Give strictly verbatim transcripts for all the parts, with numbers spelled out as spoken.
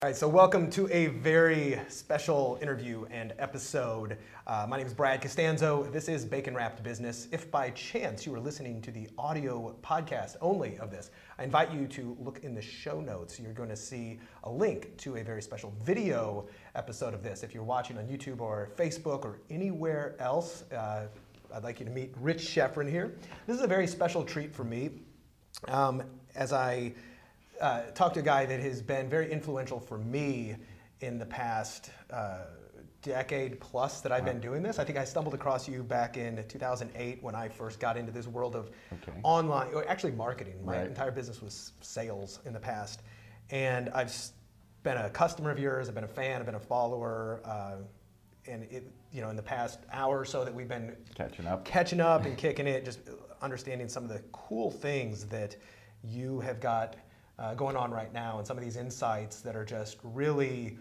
All right, so welcome to a very special interview and episode. Uh, my name is Brad Costanzo. This is Bacon Wrapped Business. If by chance you are listening to the audio podcast only of this, I invite you to look in the show notes. You're going to see a link to a very special video episode of this. If you're watching on YouTube or Facebook or anywhere else, uh, I'd like you to meet Rich Schefren here. This is a very special treat for me. Um, as I Uh, talk to a guy that has been very influential for me in the past uh, decade plus that I've been doing this. I think I stumbled across you back in two thousand eight when I first got into this world of okay. online, or actually marketing. My right. entire business was sales in the past. And I've been a customer of yours, I've been a fan, I've been a follower. Uh, and it, you know, in the past hour or so that we've been catching up, catching up and kicking it, just understanding some of the cool things that you have got Uh, going on right now, and some of these insights that are just really,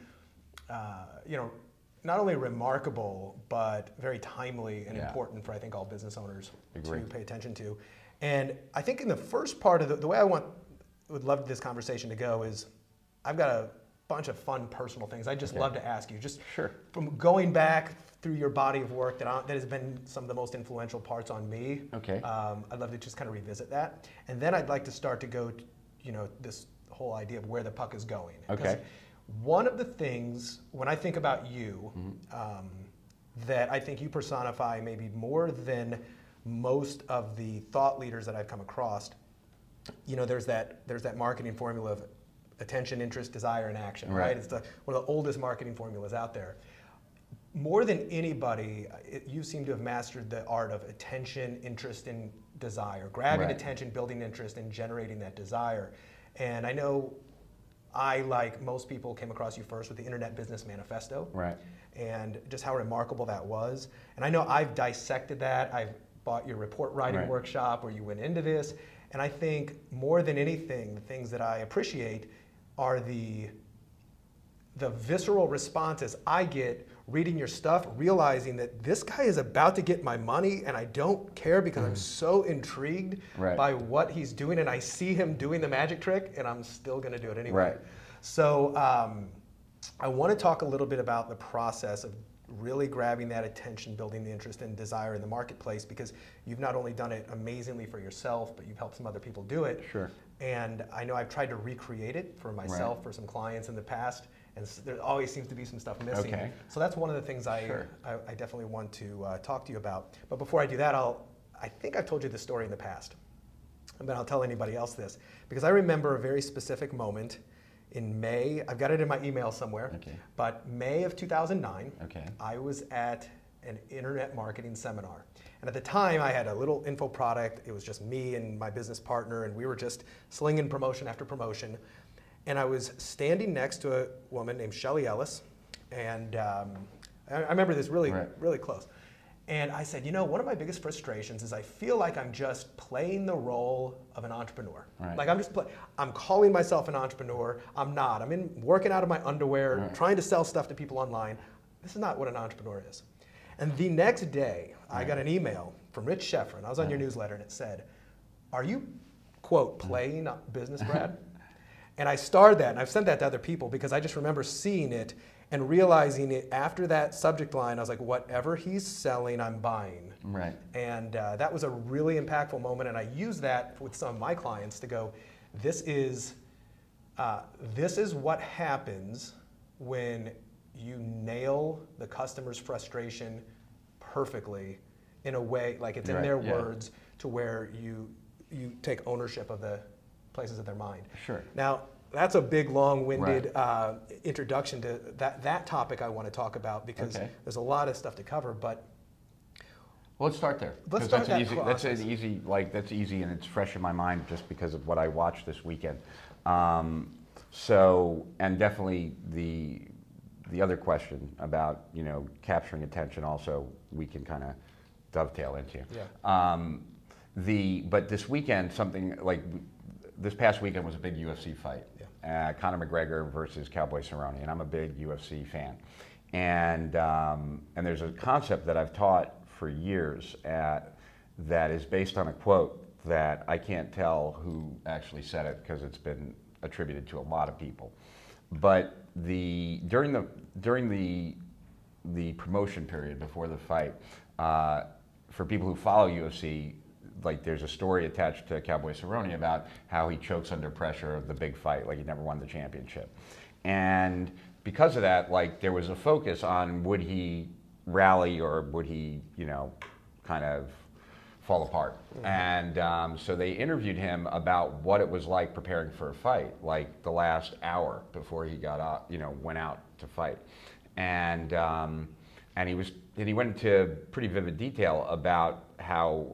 uh, you know, not only remarkable, but very timely and yeah. important for, I think, all business owners Agreed. to pay attention to. And I think in the first part of the, the way I want, would love this conversation to go is, I've got a bunch of fun personal things I'd just okay. love to ask you, just sure. from going back through your body of work that, I, that has been some of the most influential parts on me. Okay. Um, I'd love to just kind of revisit that. And then I'd like to start to go to, you know, this whole idea of where the puck is going. Okay. One of the things, when I think about you, mm-hmm. um, that I think you personify maybe more than most of the thought leaders that I've come across, you know, there's that there's that marketing formula of attention, interest, desire, and action, right? right? It's the one of the oldest marketing formulas out there. More than anybody, it, you seem to have mastered the art of attention, interest, and desire, grabbing right. attention, building interest, and generating that desire. And I know I, like most people, came across you first with the Internet Business Manifesto, right? And just how remarkable that was. And I know I've dissected that. I've bought your report writing right. workshop where you went into this. And I think more than anything, the things that I appreciate are the the visceral responses I get reading your stuff, realizing that this guy is about to get my money and I don't care because mm. I'm so intrigued right. by what he's doing, and I see him doing the magic trick and I'm still gonna do it anyway. Right. So um, I wanna talk a little bit about the process of really grabbing that attention, building the interest and desire in the marketplace, because you've not only done it amazingly for yourself, but you've helped some other people do it. Sure. And I know I've tried to recreate it for myself, right. for some clients in the past, and there always seems to be some stuff missing. Okay. So that's one of the things I, sure. I, I definitely want to uh, talk to you about. But before I do that, I'll, I think I've told you this story in the past, but I'll tell anybody else this, because I remember a very specific moment in May. I've got it in my email somewhere, okay. but May of two thousand nine, okay. I was at an internet marketing seminar. And at the time, I had a little info product. It was just me and my business partner, and we were just slinging promotion after promotion. And I was standing next to a woman named Shelly Ellis, and um, I, I remember this really, right. really close. And I said, you know, one of my biggest frustrations is I feel like I'm just playing the role of an entrepreneur. Right. Like I'm just, play, I'm calling myself an entrepreneur. I'm not. I'm in working out of my underwear, right. trying to sell stuff to people online. This is not what an entrepreneur is. And the next day, right. I got an email from Rich Schefren. I was on right. your newsletter, and it said, "Are you, quote, playing business, Brad?" And I starred that, and I've sent that to other people because I just remember seeing it and realizing it after that subject line. I was like, whatever he's selling, I'm buying. Right. And uh, that was a really impactful moment, and I use that with some of my clients to go, this is, uh, this is what happens when you nail the customer's frustration perfectly in a way, like it's in right. their yeah. words, to where you you take ownership of the places of their mind. Sure. Now, that's a big, long-winded right. uh, introduction to that, that topic I want to talk about, because okay. there's a lot of stuff to cover, but well, let's start there. Let's start that's that an easy, process. That's an easy, like that's easy, and it's fresh in my mind just because of what I watched this weekend. Um, so, and definitely the the other question about you know capturing attention also we can kind of dovetail into. Yeah. Um, the but this weekend something like this past weekend was a big U F C fight. Yeah. Uh, Conor McGregor versus Cowboy Cerrone, and I'm a big U F C fan. And um, and there's a concept that I've taught for years at, that is based on a quote that I can't tell who actually said it because it's been attributed to a lot of people. but the during the during the the promotion period before the fight, uh, for people who follow U F C, like there's a story attached to Cowboy Cerrone about how he chokes under pressure of the big fight, like he never won the championship. And because of that, like there was a focus on would he rally or would he, you know, kind of fall apart. Mm-hmm. And um, so they interviewed him about what it was like preparing for a fight, like the last hour before he got out, you know, went out to fight. And um, and he was and he went into pretty vivid detail about how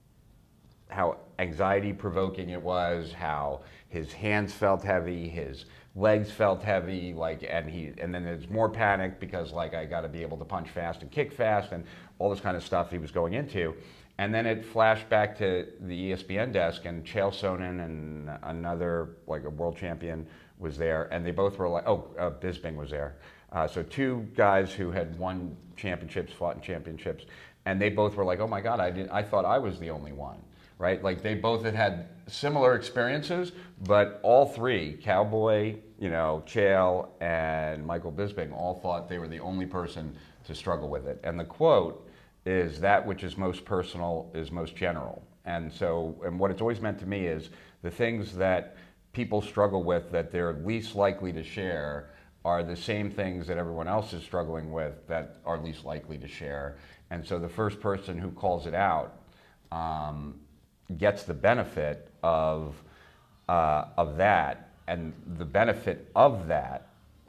how anxiety provoking it was, how his hands felt heavy, his legs felt heavy, like, and he and then there's more panic because like I got to be able to punch fast and kick fast and all this kind of stuff he was going into. And then it flashed back to the E S P N desk, and Chael Sonnen and another, like a world champion, was there, and they both were like, oh, uh, Bisping was there. Uh, so two guys who had won championships, fought in championships, and they both were like, oh my God, I did, I thought I was the only one, right? Like they both had had similar experiences, but all three, Cowboy, you know, Chael, and Michael Bisping, all thought they were the only person to struggle with it. And the quote is, that which is most personal is most general. And so, and what it's always meant to me is the things that people struggle with that they're least likely to share are the same things that everyone else is struggling with that are least likely to share. And so the first person who calls it out um, gets the benefit of, uh, of that. And the benefit of that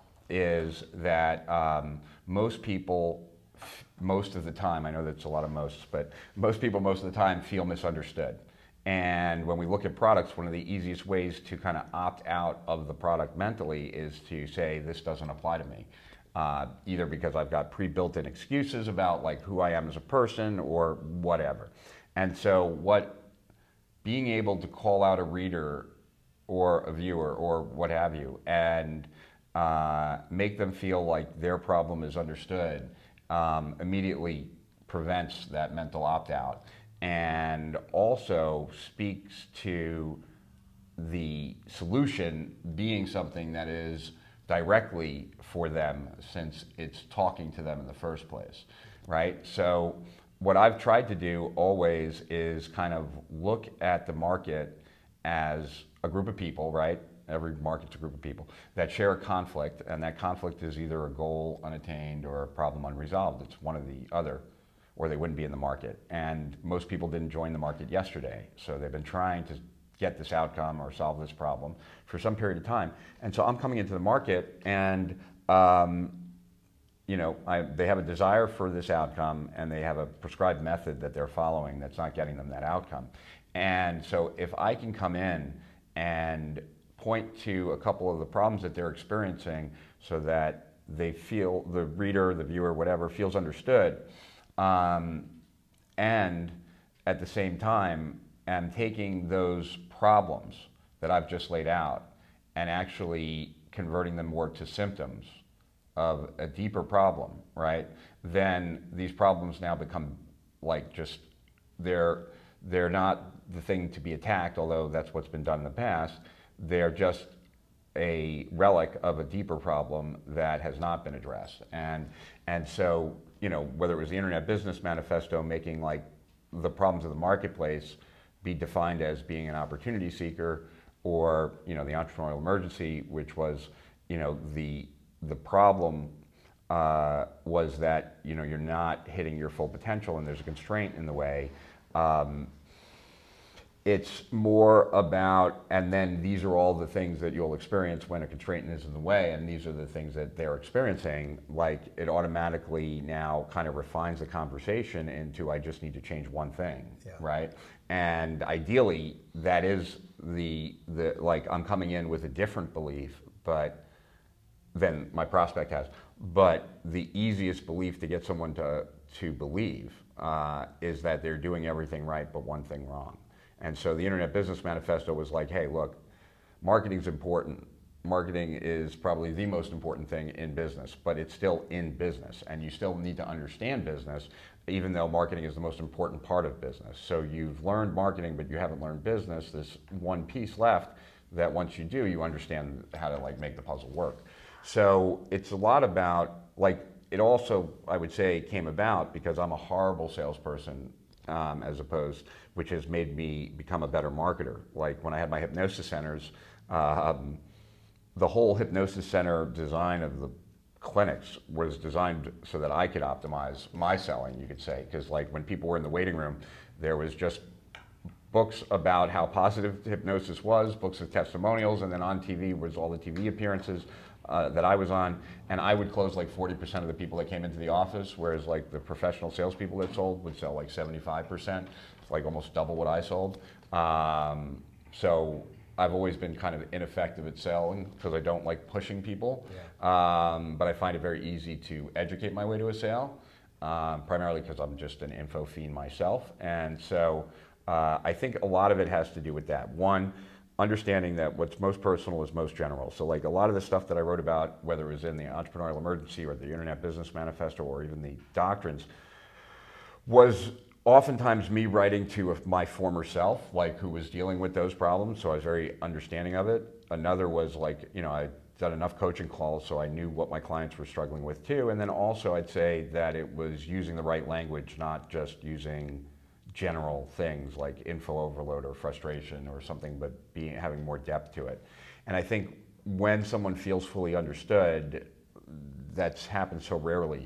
is that um, most people, most of the time, I know that's a lot of most, but most people most of the time feel misunderstood. And when we look at products, one of the easiest ways to kind of opt out of the product mentally is to say, this doesn't apply to me. Uh, either because I've got pre-built-in excuses about like who I am as a person or whatever. And so what being able to call out a reader or a viewer or what have you and uh, make them feel like their problem is understood um, immediately prevents that mental opt-out. And also speaks to the solution being something that is directly for them, since it's talking to them in the first place, right? So what I've tried to do always is kind of look at the market as a group of people, right? Every market's a group of people that share a conflict, and that conflict is either a goal unattained or a problem unresolved. It's one or the other, or they wouldn't be in the market. And most people didn't join the market yesterday. So they've been trying to get this outcome or solve this problem for some period of time. And so I'm coming into the market and, um, you know, I, they have a desire for this outcome and they have a prescribed method that they're following that's not getting them that outcome. And so if I can come in and point to a couple of the problems that they're experiencing so that they feel, the reader, the viewer, whatever, feels understood, Um, and at the same time, am taking those problems that I've just laid out and actually converting them more to symptoms of a deeper problem, right? Then these problems now become like just, they're, they're not the thing to be attacked, although that's what's been done in the past. They're just a relic of a deeper problem that has not been addressed. And, and so, you know, whether it was the Internet Business Manifesto making like the problems of the marketplace be defined as being an opportunity seeker, or, you know, the entrepreneurial emergency, which was, you know, the, the problem uh, was that, you know, you're not hitting your full potential and there's a constraint in the way. Um, It's more about, and then these are all the things that you'll experience when a constraint is in the way, and these are the things that they're experiencing. Like, it automatically now kind of refines the conversation into, I just need to change one thing, yeah. Right? And ideally, that is the, the, like, I'm coming in with a different belief, but than my prospect has. But the easiest belief to get someone to, to believe uh, is that they're doing everything right, but one thing wrong. And so the Internet Business Manifesto was like, hey, look, marketing's important. Marketing is probably the most important thing in business, but it's still in business, and you still need to understand business, even though marketing is the most important part of business. So you've learned marketing, but you haven't learned business. There's one piece left that once you do, you understand how to like make the puzzle work. So it's a lot about, like, it also, I would say, came about because I'm a horrible salesperson, um, as opposed, which has made me become a better marketer. Like when I had my hypnosis centers, um, the whole hypnosis center design of the clinics was designed so that I could optimize my selling, you could say, because like when people were in the waiting room, there was just books about how positive hypnosis was, books of testimonials, and then on T V was all the T V appearances uh, that I was on, and I would close like forty percent of the people that came into the office, whereas like the professional salespeople that sold would sell like seventy-five percent, like almost double what I sold. Um, so I've always been kind of ineffective at selling because I don't like pushing people, yeah. um, but I find it very easy to educate my way to a sale, um, primarily because I'm just an info fiend myself, and so uh, I think a lot of it has to do with that. One, understanding that what's most personal is most general. So like a lot of the stuff that I wrote about, whether it was in the Entrepreneurial Emergency or the Internet Business Manifesto or even the doctrines, was oftentimes me writing to my former self, like who was dealing with those problems, so I was very understanding of it. Another was like, you know, I'd done enough coaching calls so I knew what my clients were struggling with too. And then also I'd say that it was using the right language, not just using general things like info overload or frustration or something, but being having more depth to it. And I think when someone feels fully understood, that's happened so rarely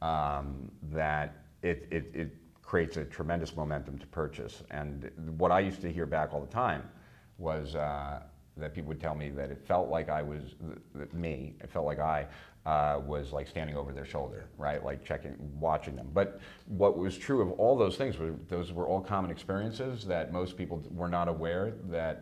um, that it, it, it creates a tremendous momentum to purchase. And what I used to hear back all the time was uh, that people would tell me that it felt like I was, th- me, it felt like I uh, was like standing over their shoulder, right? Like checking, watching them. But what was true of all those things were those were all common experiences that most people were not aware that,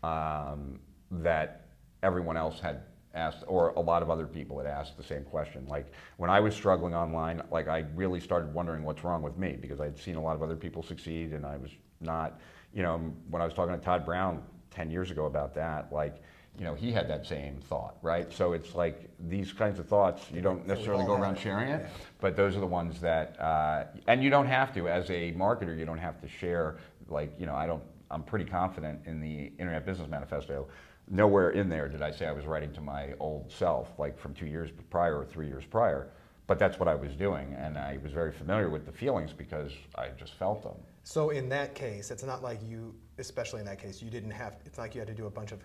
um, that everyone else had asked, or a lot of other people had asked the same question. Like when I was struggling online, like I really started wondering what's wrong with me because I'd seen a lot of other people succeed and I was not, you know, when I was talking to Todd Brown ten years ago about that, like, you know, he had that same thought, right? So it's like these kinds of thoughts, you don't necessarily go around sharing it, but those are the ones that, uh, and you don't have to, as a marketer, you don't have to share, like, you know, I don't, I'm pretty confident in the Internet Business Manifesto. Nowhere in there did I say I was writing to my old self, like from two years prior or three years prior, but that's what I was doing, and I was very familiar with the feelings because I just felt them. So in that case, it's not like you, especially in that case, you didn't have, it's not like you had to do a bunch of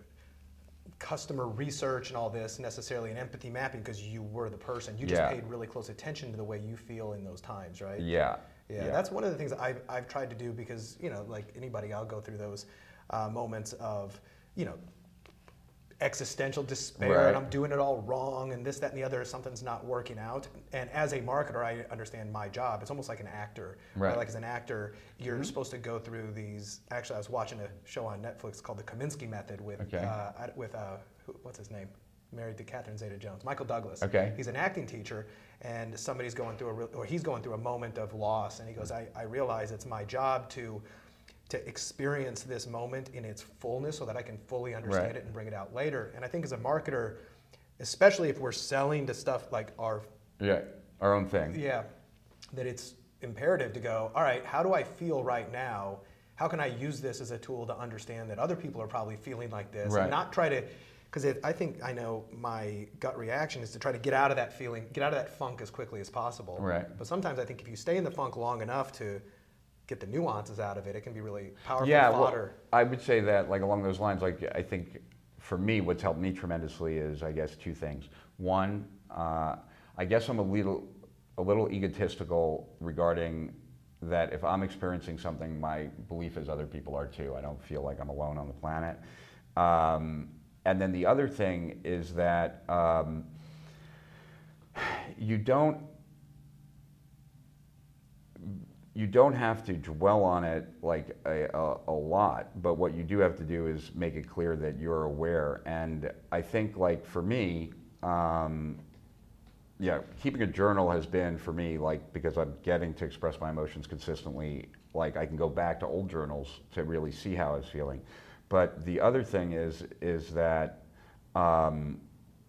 customer research and all this, necessarily an empathy mapping, because you were the person. You just Yeah. paid really close attention to the way you feel in those times, right? Yeah. Yeah, yeah. that's one of the things I've, I've tried to do because, you know, like anybody, I'll go through those uh, moments of, you know, existential despair, Right. and I'm doing it all wrong, and this, that, and the other, something's not working out. And as a marketer, I understand my job. It's almost like an actor. Right. Like as an actor, you're Mm-hmm. supposed to go through these. Actually, I was watching a show on Netflix called The Kaminsky Method with Okay. uh, I- with uh, who, what's his name? Married to Catherine Zeta-Jones, Michael Douglas. Okay. He's an acting teacher, and somebody's going through a real, or he's going through a moment of loss, and he goes, I, I realize it's my job to to experience this moment in its fullness so that I can fully understand Right. it and bring it out later. And I think as a marketer, especially if we're selling to stuff like our, Yeah, our own thing. yeah, that it's imperative to go, all right, how do I feel right now? How can I use this as a tool to understand that other people are probably feeling like this? Right. And not try to, because I think I know my gut reaction is to try to get out of that feeling, get out of that funk as quickly as possible. Right. But sometimes I think if you stay in the funk long enough to get the nuances out of it, it can be really powerful Yeah, fodder. well, I would say that, like along those lines, like I think for me, what's helped me tremendously is, I guess, two things. One, uh, I guess I'm a little, a little egotistical regarding that if I'm experiencing something, my belief is other people are too. I don't feel like I'm alone on the planet. Um, and then the other thing is that um, you don't. You don't have to dwell on it like a, a, a lot, but what you do have to do is make it clear that you're aware. And I think, like for me, um, yeah, keeping a journal has been for me, like, because I'm getting to express my emotions consistently. Like I can go back to old journals to really see how I was feeling. But the other thing is, is that um,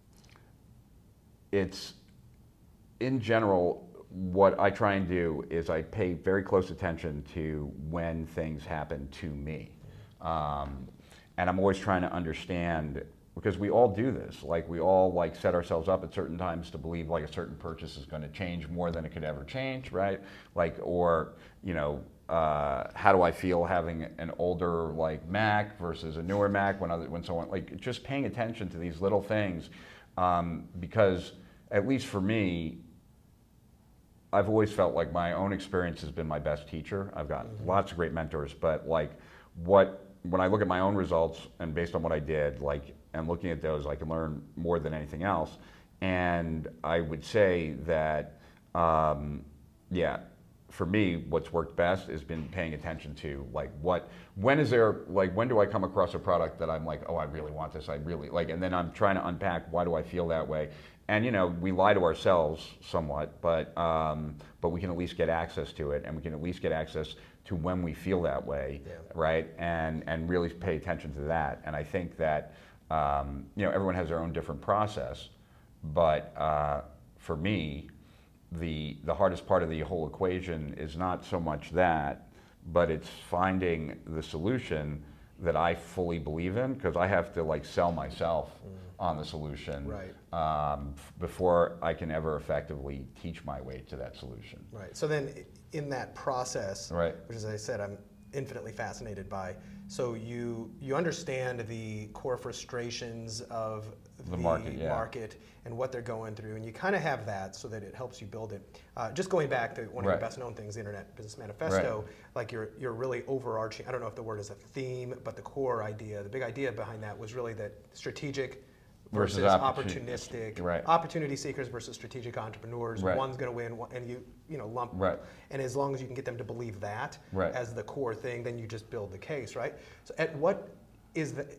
it's in general. What I try and do is I pay very close attention to when things happen to me. Um, and I'm always trying to understand because we all do this. Like we all like set ourselves up at certain times to believe like a certain purchase is going to change more than it could ever change, right? Like, or you know, uh, how do I feel having an older like Mac versus a newer Mac when other, when someone like just paying attention to these little things, um, because at least for me, I've always felt like my own experience has been my best teacher. I've got mm-hmm. lots of great mentors, but like what when I look at my own results and based on what I did, like and looking at those, I can learn more than anything else. And I would say that, um, yeah, for me, what's worked best has been paying attention to like what, when is there, like when do I come across a product that I'm like, oh, I really want this, I really like, and then I'm trying to unpack why do I feel that way. And you know, we lie to ourselves somewhat, but um, but we can at least get access to it, and we can at least get access to when we feel that way, yeah. right? And and really pay attention to that. And I think that um, you know, everyone has their own different process, but uh, for me, the the hardest part of the whole equation is not so much that, but it's finding the solution that I fully believe in, because I have to like sell myself mm. on the solution right. um, f- before I can ever effectively teach my way to that solution. Right. So then, in that process, right. which as I said, I'm infinitely fascinated by. So you you understand the core frustrations of the, the market, yeah. market and what they're going through, and you kind of have that so that it helps you build it. Uh, just going back to one of right. your best known things, the Internet Business Manifesto, right. like your your really overarching, I don't know if the word is a theme, but the core idea, the big idea behind that was really that strategic versus, versus opportunistic, right. opportunity seekers versus strategic entrepreneurs. Right. One's going to win, one, and you you know lump. Right. And as long as you can get them to believe that right. as the core thing, then you just build the case, right? So, at what is the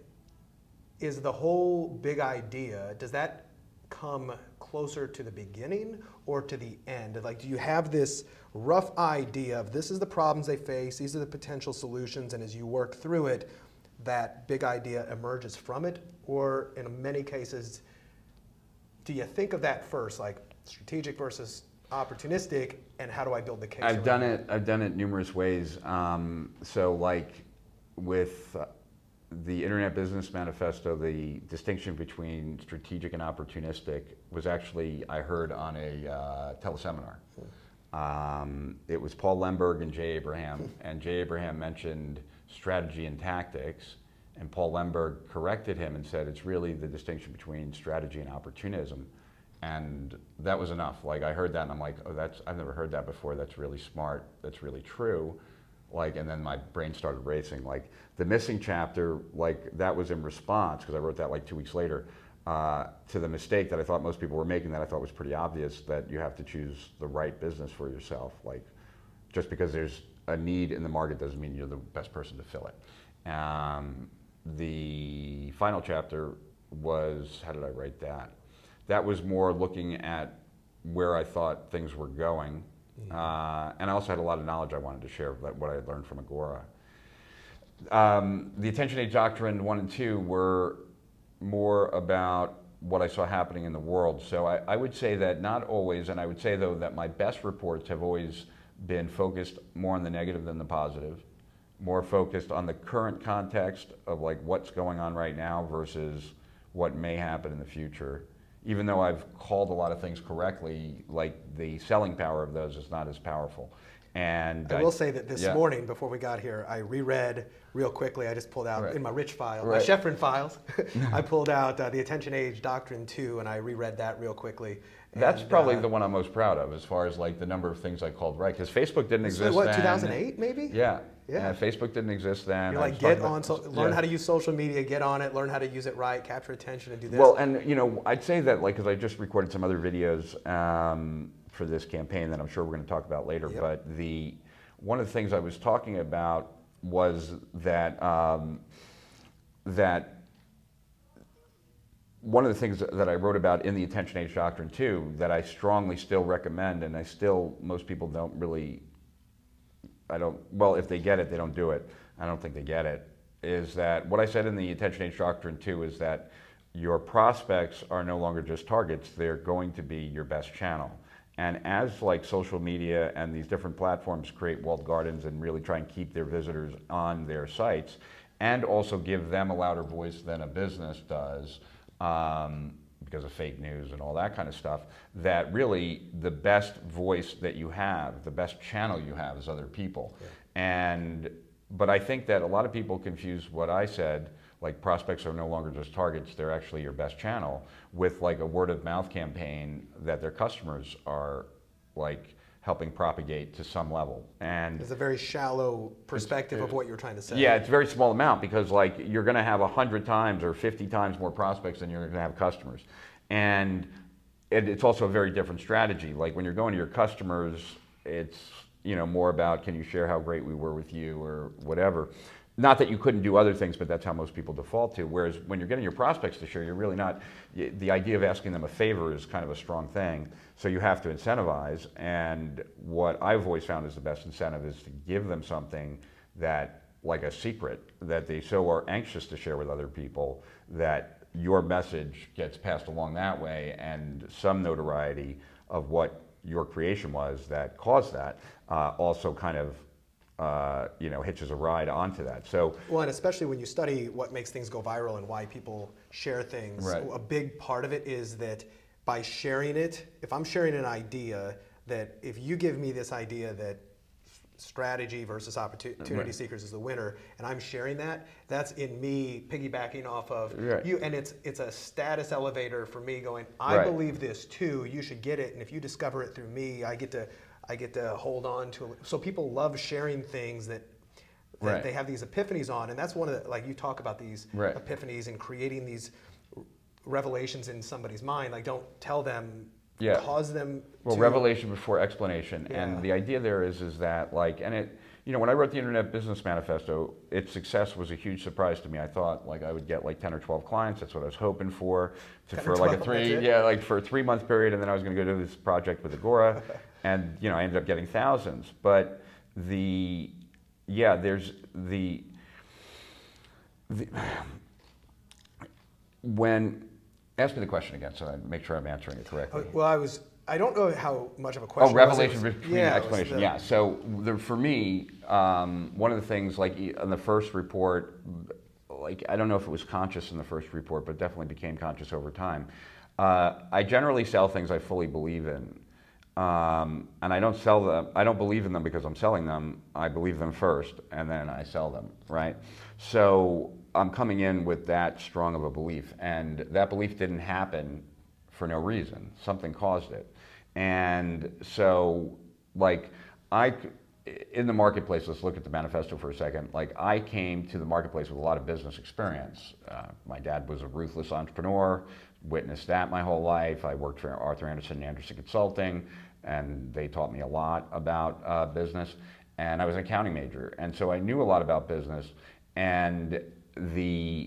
is the whole big idea? Does that come closer to the beginning or to the end? Like, do you have this rough idea of this is the problems they face, these are the potential solutions, and as you work through it, that big idea emerges from it? Or in many cases, do you think of that first, like strategic versus opportunistic, and how do I build the case? I've done it. I've done it numerous ways. Um, so, like with uh, the Internet Business Manifesto, the distinction between strategic and opportunistic was actually I heard on a uh, teleseminar. Um, it was Paul Lemberg and Jay Abraham, and Jay Abraham mentioned strategy and tactics, and Paul Lemberg corrected him and said it's really the distinction between strategy and opportunism. And that was enough. Like I heard that and I'm like, oh, that's, I've never heard that before. That's really smart. That's really true. Like, and then my brain started racing. Like the missing chapter, like that was in response, because I wrote that like two weeks later, uh, to the mistake that I thought most people were making that I thought was pretty obvious, that you have to choose the right business for yourself. Like just because there's a need in the market doesn't mean you're the best person to fill it. Um, the final chapter was, how did I write that? That was more looking at where I thought things were going. Mm-hmm. Uh, and I also had a lot of knowledge I wanted to share, like what I had learned from Agora. Um, the Attention Age Doctrine one and two were more about what I saw happening in the world. So I, I would say that not always, and I would say though that my best reports have always been focused more on the negative than the positive, more focused on the current context of like what's going on right now versus what may happen in the future. Even though I've called a lot of things correctly, like the selling power of those is not as powerful. And I, I will say that this yeah. morning, before we got here, I reread real quickly. I just pulled out right. in my rich file, right. my Sheffrin files. I pulled out uh, the Attention Age Doctrine two, and I reread that real quickly. That's and, probably uh, the one I'm most proud of, as far as like the number of things I called right. Because Facebook didn't so exist what, then. two thousand eight maybe? Yeah. Yeah. Uh, Facebook didn't exist then. You're like, get on, so, learn yeah. how to use social media, get on it, learn how to use it right, capture attention, and do this. Well, and you know, I'd say that like, because I just recorded some other videos um, for this campaign that I'm sure we're going to talk about later. Yep. But the one of the things I was talking about was that um, that one of the things that I wrote about in the Attention Age Doctrine too, that I strongly still recommend, and I still, most people don't really, I don't, well, if they get it, they don't do it. I don't think they get it, is that what I said in the Attention Age Doctrine too is that your prospects are no longer just targets, they're going to be your best channel. And as like social media and these different platforms create walled gardens and really try and keep their visitors on their sites, and also give them a louder voice than a business does, um, because of fake news and all that kind of stuff, that really the best voice that you have, the best channel you have is other people. Yeah. And, but I think that a lot of people confuse what I said, like prospects are no longer just targets, they're actually your best channel, with like a word of mouth campaign that their customers are like helping propagate to some level. And it's a very shallow perspective of what you're trying to say. Yeah, it's a very small amount, because like you're going to have one hundred times or fifty times more prospects than you're going to have customers. And it, it's also a very different strategy. Like when you're going to your customers, it's, you know, more about, can you share how great we were with you or whatever. Not that you couldn't do other things, but that's how most people default to. Whereas when you're getting your prospects to share, you're really not, the idea of asking them a favor is kind of a strong thing. So you have to incentivize. And what I've always found is the best incentive is to give them something that, like a secret, that they so are anxious to share with other people that your message gets passed along that way, and some notoriety of what your creation was that caused that uh, also kind of Uh, you know, hitches a ride onto that. So, well, and especially when you study what makes things go viral and why people share things, right. a big part of it is that by sharing it, if I'm sharing an idea, that if you give me this idea that strategy versus opportunity right. seekers is the winner, and I'm sharing that, that's in me piggybacking off of right. you, and it's it's a status elevator for me going, I right. believe this too, you should get it, and if you discover it through me, I get to I get to hold on to it. So people love sharing things that, that right. they have these epiphanies on, and that's one of the, like you talk about these right. epiphanies and creating these revelations in somebody's mind. Like don't tell them, yeah. cause them well, to... revelation before explanation. Yeah. And the idea there is, is that like, and it, you know, when I wrote the Internet Business Manifesto, its success was a huge surprise to me. I thought like I would get like ten or twelve clients. That's what I was hoping for, to, for like a three, yeah, like for a three month period, and then I was going to go do this project with Agora. And you know, I ended up getting thousands. But the, yeah, there's the, the when, ask me the question again so I make sure I'm answering it correctly. Well, I was, I don't know how much of a question. Oh, revelation was. between yeah, explanation. The, yeah. So the, for me, um, one of the things, like in the first report, like I don't know if it was conscious in the first report, but definitely became conscious over time. Uh, I generally sell things I fully believe in. Um, and I don't sell them, I don't believe in them because I'm selling them. I believe them first, and then I sell them, right? So I'm coming in with that strong of a belief, and that belief didn't happen for no reason. Something caused it. And so, like, I, in the marketplace, let's look at the manifesto for a second. Like, I came to the marketplace with a lot of business experience. Uh, my dad was a ruthless entrepreneur, witnessed that my whole life. I worked for Arthur Andersen and Andersen Consulting, and they taught me a lot about uh, business. And I was an accounting major, and so I knew a lot about business. And the,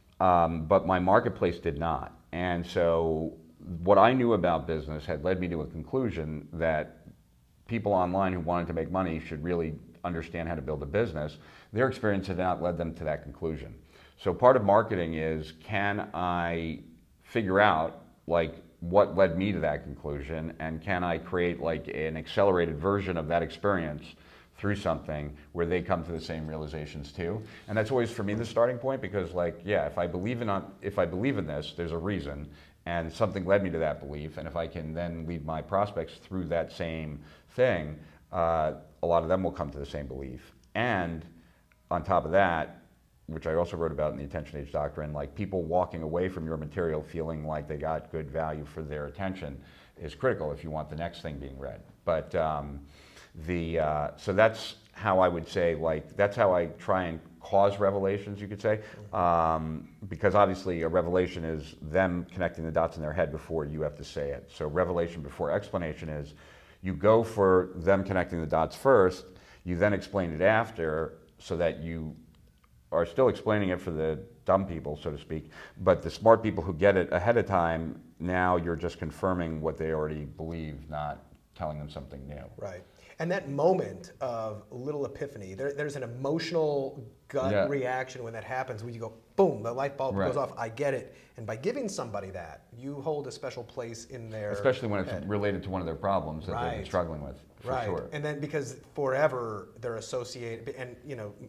um, but my marketplace did not. And so what I knew about business had led me to a conclusion that people online who wanted to make money should really understand how to build a business. Their experience had not led them to that conclusion. So part of marketing is, can I figure out like what led me to that conclusion, and can I create like an accelerated version of that experience through something where they come to the same realizations too. And that's always for me the starting point, because like, yeah, if I believe in if I believe in this, there's a reason, and something led me to that belief. And if I can then lead my prospects through that same thing, uh, a lot of them will come to the same belief. And on top of that, which I also wrote about in the Attention Age Doctrine, like people walking away from your material feeling like they got good value for their attention is critical if you want the next thing being read. But um, the uh, so that's how I would say, like, that's how I try and cause revelations, you could say, um, because obviously a revelation is them connecting the dots in their head before you have to say it. So revelation before explanation is, you go for them connecting the dots first, you then explain it after, so that you are still explaining it for the dumb people, so to speak, but the smart people who get it ahead of time, now you're just confirming what they already believe, not telling them something new. Right. And that moment of little epiphany, there, there's an emotional gut yeah. reaction when that happens, when you go, boom, the light bulb right. goes off, I get it. And by giving somebody that, you hold a special place in their Especially when it's head. related to one of their problems that right. they've been struggling with, for right. sure. And then because forever they're associated, and you know,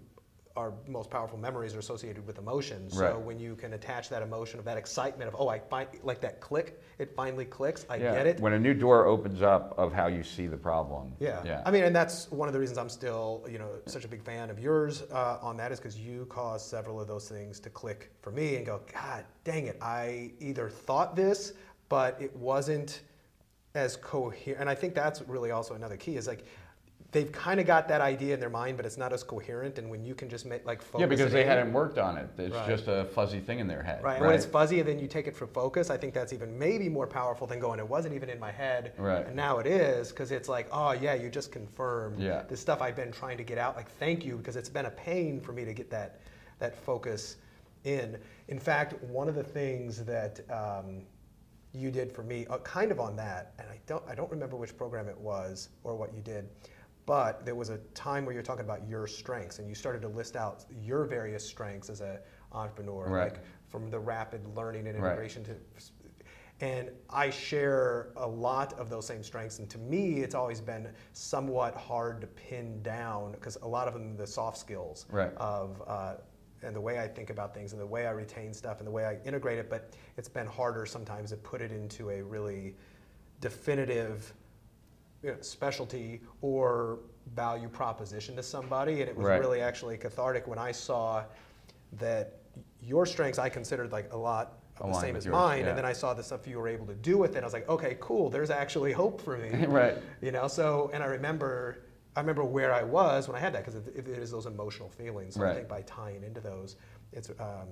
our most powerful memories are associated with emotions. Right. So when you can attach that emotion of that excitement of, oh, I find, like that click, it finally clicks, I yeah. get it. When a new door opens up of how you see the problem. Yeah. yeah. I mean, and that's one of the reasons I'm still, you know, such a big fan of yours uh, on that is because you caused several of those things to click for me and go, God dang it, I either thought this, but it wasn't as coherent. And I think that's really also another key is like, they've kind of got that idea in their mind, but it's not as coherent. And when you can just make like focus. Yeah, because it they in, hadn't worked on it. It's right. just a fuzzy thing in their head. Right. And when it's fuzzy and then you take it for focus, I think that's even maybe more powerful than going, it wasn't even in my head. Right. And now it is, because it's like, oh yeah, you just confirmed yeah. the stuff I've been trying to get out. Like, thank you, because it's been a pain for me to get that that focus in. In fact, one of the things that um, you did for me, uh, kind of on that, and I don't I don't remember which program it was or what you did. But there was a time where you're talking about your strengths, and you started to list out your various strengths as an entrepreneur, right. like from the rapid learning and integration right. to. And I share a lot of those same strengths, and to me, it's always been somewhat hard to pin down because a lot of them, the soft skills right. of. Uh, and the way I think about things and the way I retain stuff and the way I integrate it, but it's been harder sometimes to put it into a really definitive You know, specialty or value proposition to somebody, and it was right. really actually cathartic when I saw that your strengths I considered like a lot of Aligned the same as yours, mine, yeah. and then I saw the stuff you were able to do with it. I was like, okay, cool. There's actually hope for me, right? You know. So, and I remember, I remember where I was when I had that because it, it is those emotional feelings. So right. I think by tying into those, it's um,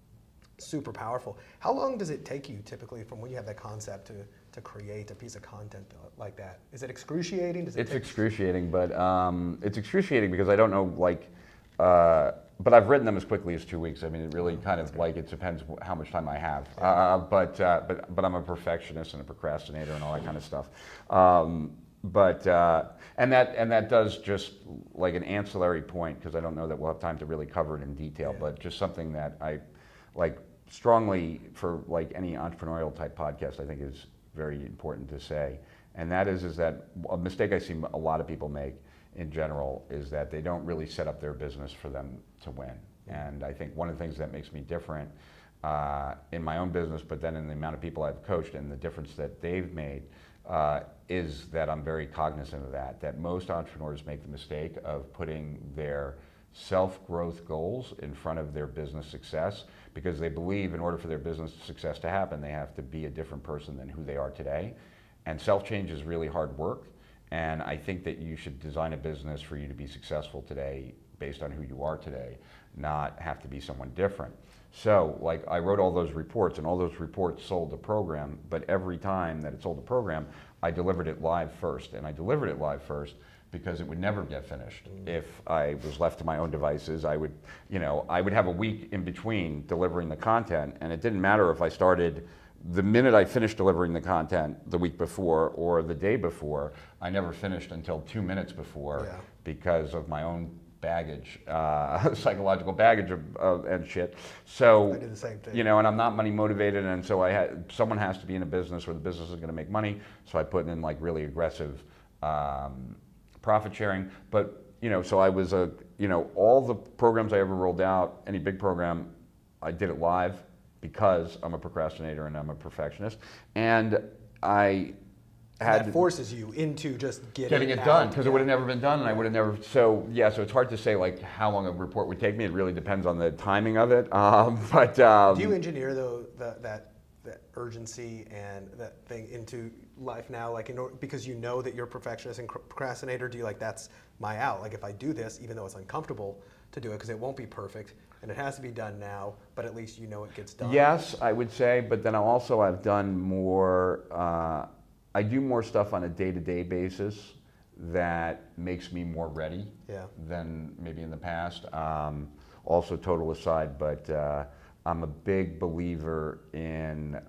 super powerful. How long does it take you typically from when you have that concept to to create a piece of content like that? Is it excruciating? Does it it's take excruciating, but um, it's excruciating because I don't know, like, uh, but I've written them as quickly as two weeks. I mean, it really oh, kind of great. like, it depends how much time I have. Yeah. Uh, but, uh, but, but I'm a perfectionist and a procrastinator and all that kind of stuff. Um, but, uh, and that, and that does just like an ancillary point, because I don't know that we'll have time to really cover it in detail, yeah. but just something that I like strongly for like any entrepreneurial type podcast, I think is very important to say, and that is is that a mistake I see a lot of people make in general is that they don't really set up their business for them to win. And I think one of the things that makes me different uh, in my own business, but then in the amount of people I've coached and the difference that they've made, uh, is that I'm very cognizant of that. That most entrepreneurs make the mistake of putting their self-growth goals in front of their business success, because they believe in order for their business success to happen, they have to be a different person than who they are today. And self-change is really hard work. And I think that you should design a business for you to be successful today based on who you are today, not have to be someone different. So, like, I wrote all those reports, and all those reports sold the program, but every time that it sold the program, I delivered it live first. And I delivered it live first because it would never get finished. Mm. If I was left to my own devices, I would, you know, I would have a week in between delivering the content, and it didn't matter if I started the minute I finished delivering the content the week before or the day before. I never finished until two minutes before yeah. because of my own baggage, uh, psychological baggage of, of, and shit. So, I do the same thing. You know, and I'm not money motivated, and so I had, someone has to be in a business where the business is going to make money, so I put in like really aggressive um, profit sharing. But, you know, so I was a, you know, all the programs I ever rolled out, any big program, I did it live because I'm a procrastinator and I'm a perfectionist. And I had... And that forces you into just getting, getting it out. done, because yeah. it would have never been done, and I would have never, so yeah, so it's hard to say like how long a report would take me. It really depends on the timing of it. Um, but um, do you engineer though the, that that urgency and that thing into life now, like in order, because you know that you're a perfectionist and procrastinator? Do you like, that's my out? Like, if I do this, even though it's uncomfortable to do it because it won't be perfect and it has to be done now, but at least you know it gets done. Yes, I would say, but then also I've done more. Uh, I do more stuff on a day-to-day basis that makes me more ready yeah. than maybe in the past. Um, also, total aside, but uh, I'm a big believer in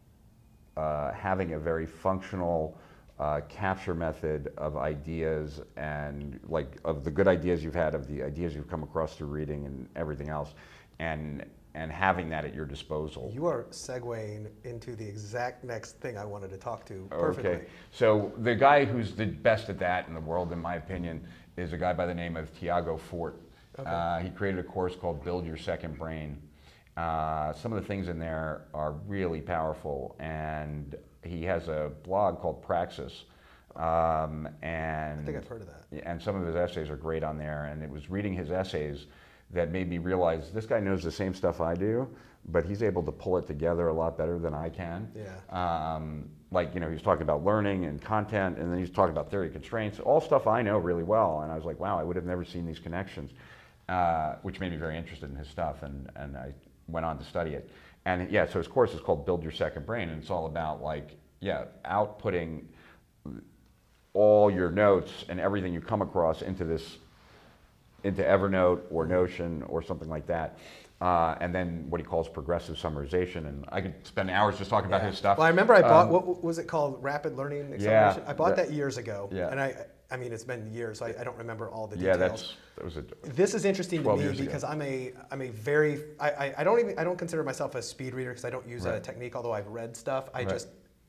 uh, having a very functional uh, capture method of ideas, and like of the good ideas you've had, of the ideas you've come across through reading and everything else, and and having that at your disposal. You are segueing into the exact next thing I wanted to talk to perfectly. Okay, so the guy who's the best at that in the world, in my opinion, is a guy by the name of Tiago Fort. Okay. Uh, he created a course called Build Your Second Brain. Uh, some of the things in there are really powerful, and he has a blog called Praxis. Um, and I think I've heard of that. And some of his essays are great on there, and it was reading his essays that made me realize this guy knows the same stuff I do, but he's able to pull it together a lot better than I can. Yeah. Um, like, you know, he was talking about learning and content, and then he was talking about theory of constraints, all stuff I know really well, and I was like, wow, I would have never seen these connections, uh, which made me very interested in his stuff, and, and I went on to study it. And yeah, so his course is called Build Your Second Brain, and it's all about, like, yeah, outputting all your notes and everything you come across into this, into Evernote or Notion or something like that. Uh, and then what he calls progressive summarization. And I could spend hours just talking Yeah. about his stuff. Well, I remember I bought, Um, what was it called? Rapid Learning Acceleration? Yeah, I bought that- that years ago. Yeah. And I, I mean, it's been years, so I, I don't remember all the Yeah, details. that's, that was a, This is interesting to twelve me years ago. because I'm a I'm a very I, I, I don't even I don't consider myself a speed reader because I don't use Right. a technique, although I've read stuff. I Right. just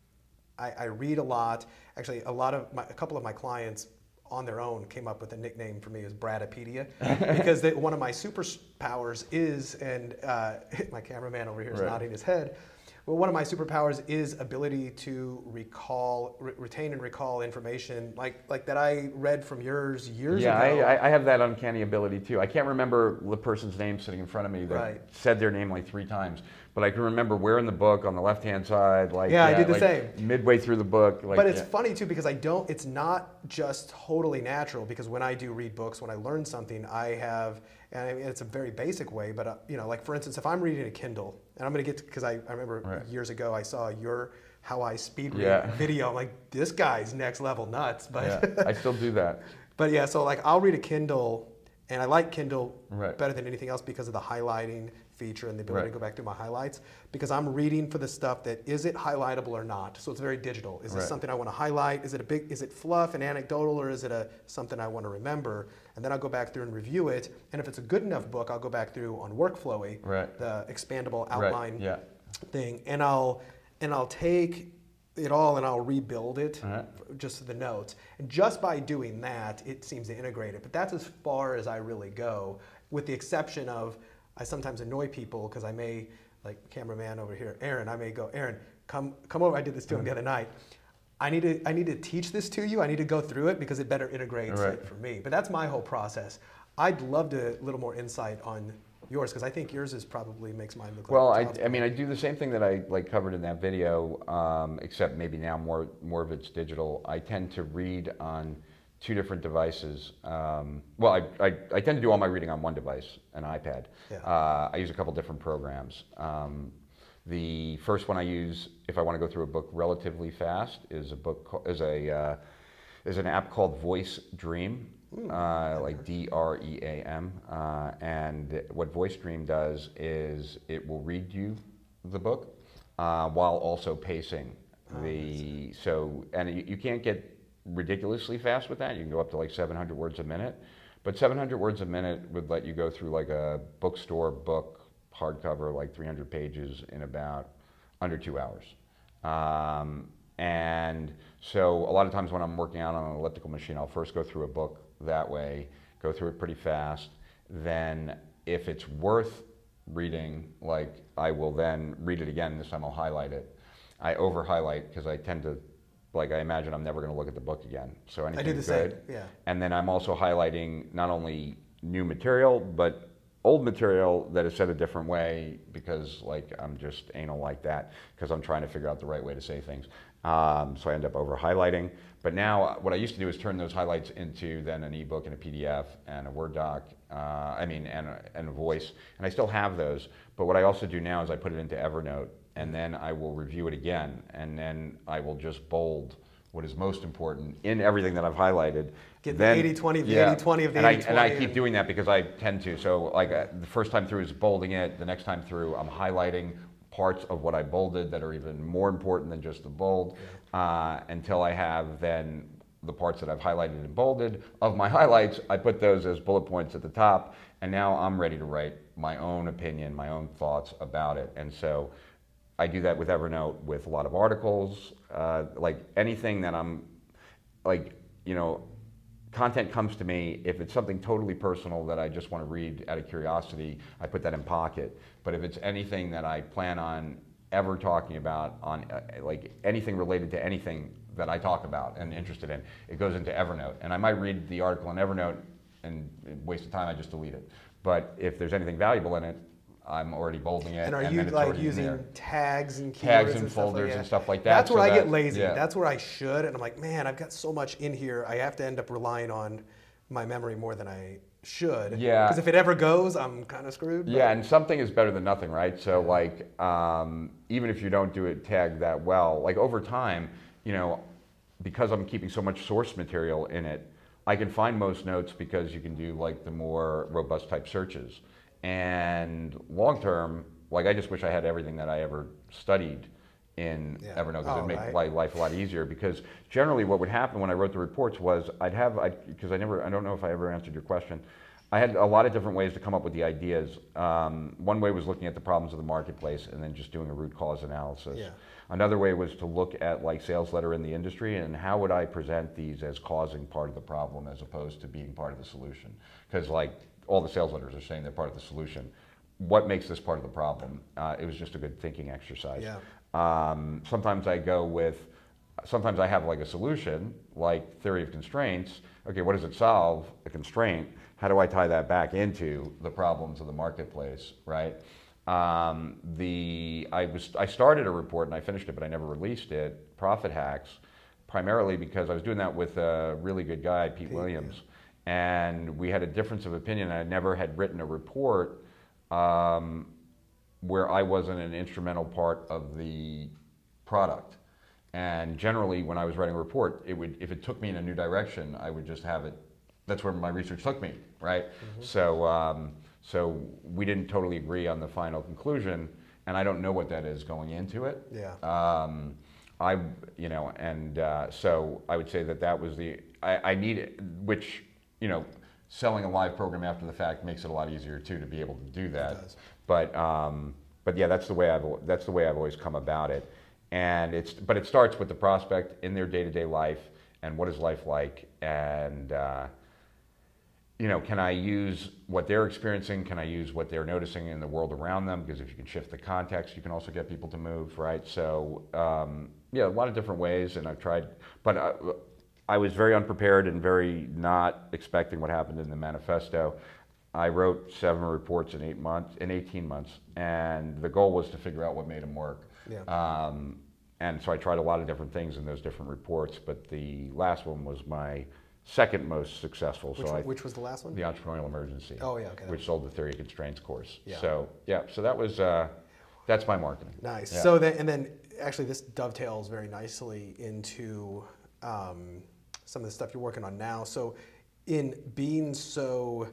I, I read a lot. Actually, a lot of my, a couple of my clients on their own came up with a nickname for me as Bradapedia because they, one of my superpowers is, and uh, my cameraman over here is Right. nodding his head. Well, one of my superpowers is ability to recall, re- retain and recall information like like that I read from yours years yeah, ago. I, I- I have that uncanny ability too. I can't remember the person's name sitting in front of me that Right. said their name like three times, but I can remember where in the book on the left-hand side, like Yeah, I did the like same. midway through the book. Like, But it's yeah. funny too because I don't. It's not just totally natural because when I do read books, when I learn something, I have, and I mean, it's a very basic way. But uh, you know, like for instance, if I'm reading a Kindle, and I'm going to get because I, I remember Right. years ago I saw your how I speed read Yeah. video. I'm like, this guy's next level nuts. But Yeah, I still do that. but yeah, so like I'll read a Kindle, and I like Kindle Right. better than anything else because of the highlighting feature and the ability Right. to go back through my highlights because I'm reading for the stuff that is it highlightable or not. So it's very digital. Is this Right. something I want to highlight? Is it a big? Is it fluff and anecdotal, or is it a something I want to remember? And then I'll go back through and review it. And if it's a good enough book, I'll go back through on Workflowy, Right. the expandable Right, outline yeah. thing, and I'll and I'll take it all and I'll rebuild it, Uh-huh. just the notes. And just by doing that, it seems to integrate it. But that's as far as I really go, with the exception of I sometimes annoy people because I may, like cameraman over here, Aaron, I may go, Aaron, come come over. I did this to him the other night. I need to I need to teach this to you. I need to go through it because it better integrates Right. it for me. But that's my whole process. I'd love to a little more insight on yours because I think yours is probably makes mine look Well, like I, child's I mean, I do the same thing that I like covered in that video, um, except maybe now more more of it's digital. I tend to read on two different devices. Um, well, I, I, I tend to do all my reading on one device, an iPad. Yeah. Uh, I use a couple different programs. Um, the first one I use, if I want to go through a book relatively fast, is a book ca- is a uh, is an app called Voice Dream. Uh, like D R E A M, uh, and what Voice Dream does is it will read you the book uh, while also pacing the so and you, you can't get ridiculously fast with that. You can go up to like seven hundred words a minute, but seven hundred words a minute would let you go through like a bookstore book hardcover, like three hundred pages in about under two hours. Um, and so a lot of times when I'm working out on an elliptical machine, I'll first go through a book that way, go through it pretty fast. Then if it's worth reading, like I will then read it again. This time I'll highlight it. I over highlight because I tend to, like I imagine I'm never going to look at the book again. So anything I do the good. same, yeah. And then I'm also highlighting not only new material, but old material that is said a different way because like I'm just anal like that because I'm trying to figure out the right way to say things. Um, so I end up over highlighting. But now what I used to do is turn those highlights into then an ebook and a P D F and a Word doc, uh, I mean, and a, and a voice. And I still have those. But what I also do now is I put it into Evernote and then I will review it again. And then I will just bold what is most important in everything that I've highlighted. Get Then- the eighty twenty of the yeah. eighty twenty of the and I, eighty twenty. and I keep doing that because I tend to. So like uh, the first time through is bolding it. The next time through I'm highlighting parts of what I bolded that are even more important than just the bold, uh, until I have then the parts that I've highlighted and bolded. Of my highlights, I put those as bullet points at the top, and now I'm ready to write my own opinion, my own thoughts about it. And so I do that with Evernote with a lot of articles, uh, like anything that I'm, like, you know, content comes to me. If it's something totally personal that I just want to read out of curiosity, I put that in Pocket. But if it's anything that I plan on ever talking about, on uh, like anything related to anything that I talk about and interested in, it goes into Evernote. And I might read the article in Evernote and waste of time, I just delete it. But if there's anything valuable in it, I'm already bolding it. And are and you then it's like already in using there. tags and keywords Tags and and stuff folders like that? and stuff like that? That's where so I that, get lazy. Yeah. That's where I should, and I'm like, man, I've got so much in here. I have to end up relying on my memory more than I should. Yeah. Because if it ever goes, I'm kind of screwed. Yeah, and something is better than nothing, right? So like, um, even if you don't do it tagged that well, like over time, you know, because I'm keeping so much source material in it, I can find most notes because you can do like the more robust type searches. And long term, like I just wish I had everything that I ever studied in Yeah. Evernote because Oh, it'd make right. my life a lot easier. Because generally, what would happen when I wrote the reports was I'd have because I never I don't know if I ever answered your question. I had a lot of different ways to come up with the ideas. Um, one way was looking at the problems of the marketplace and then just doing a root cause analysis. Yeah. Another way was to look at like sales letter in the industry and how would I present these as causing part of the problem as opposed to being part of the solution. Because like all the sales letters are saying they're part of the solution. What makes this part of the problem? Uh, it was just a good thinking exercise. Yeah. Um, sometimes I go with, sometimes I have like a solution, like theory of constraints. Okay, what does it solve? A constraint. How do I tie that back into the problems of the marketplace, right? Um, the I was I started a report and I finished it, but I never released it. Profit Hacks, primarily because I was doing that with a really good guy, Pete, Pete, Williams, and we had a difference of opinion. I never had written a report um, where I wasn't an instrumental part of the product. And generally, when I was writing a report, it would if it took me in a new direction, I would just have it. That's where my research took me, right? Mm-hmm. So. Um, So we didn't totally agree on the final conclusion, and I don't know what that is going into it. Yeah. Um, I, you know, and uh, so I would say that that was the I, I need it, which you know, selling a live program after the fact makes it a lot easier too to be able to do that. It does. But um, but yeah, that's the way I've that's the way I've always come about it, and it's but it starts with the prospect in their day-to-day life and what is life like and. Uh, You know, can I use what they're experiencing? Can I use what they're noticing in the world around them? Because if you can shift the context, you can also get people to move, right? So, um, yeah, a lot of different ways, and I've tried, but I, I was very unprepared and very not expecting what happened in the manifesto. I wrote seven reports in eight months, in eighteen months, and the goal was to figure out what made them work. Yeah. Um, and so I tried a lot of different things in those different reports, but the last one was my second most successful. Which, so one, I, which was the last one? the Entrepreneurial Emergency. Oh yeah, okay. Which sold the Theory of Constraints course. Yeah. So yeah, so that was uh, that's my marketing. Nice. Yeah. So then, and then actually, this dovetails very nicely into um, some of the stuff you're working on now. So, in being so,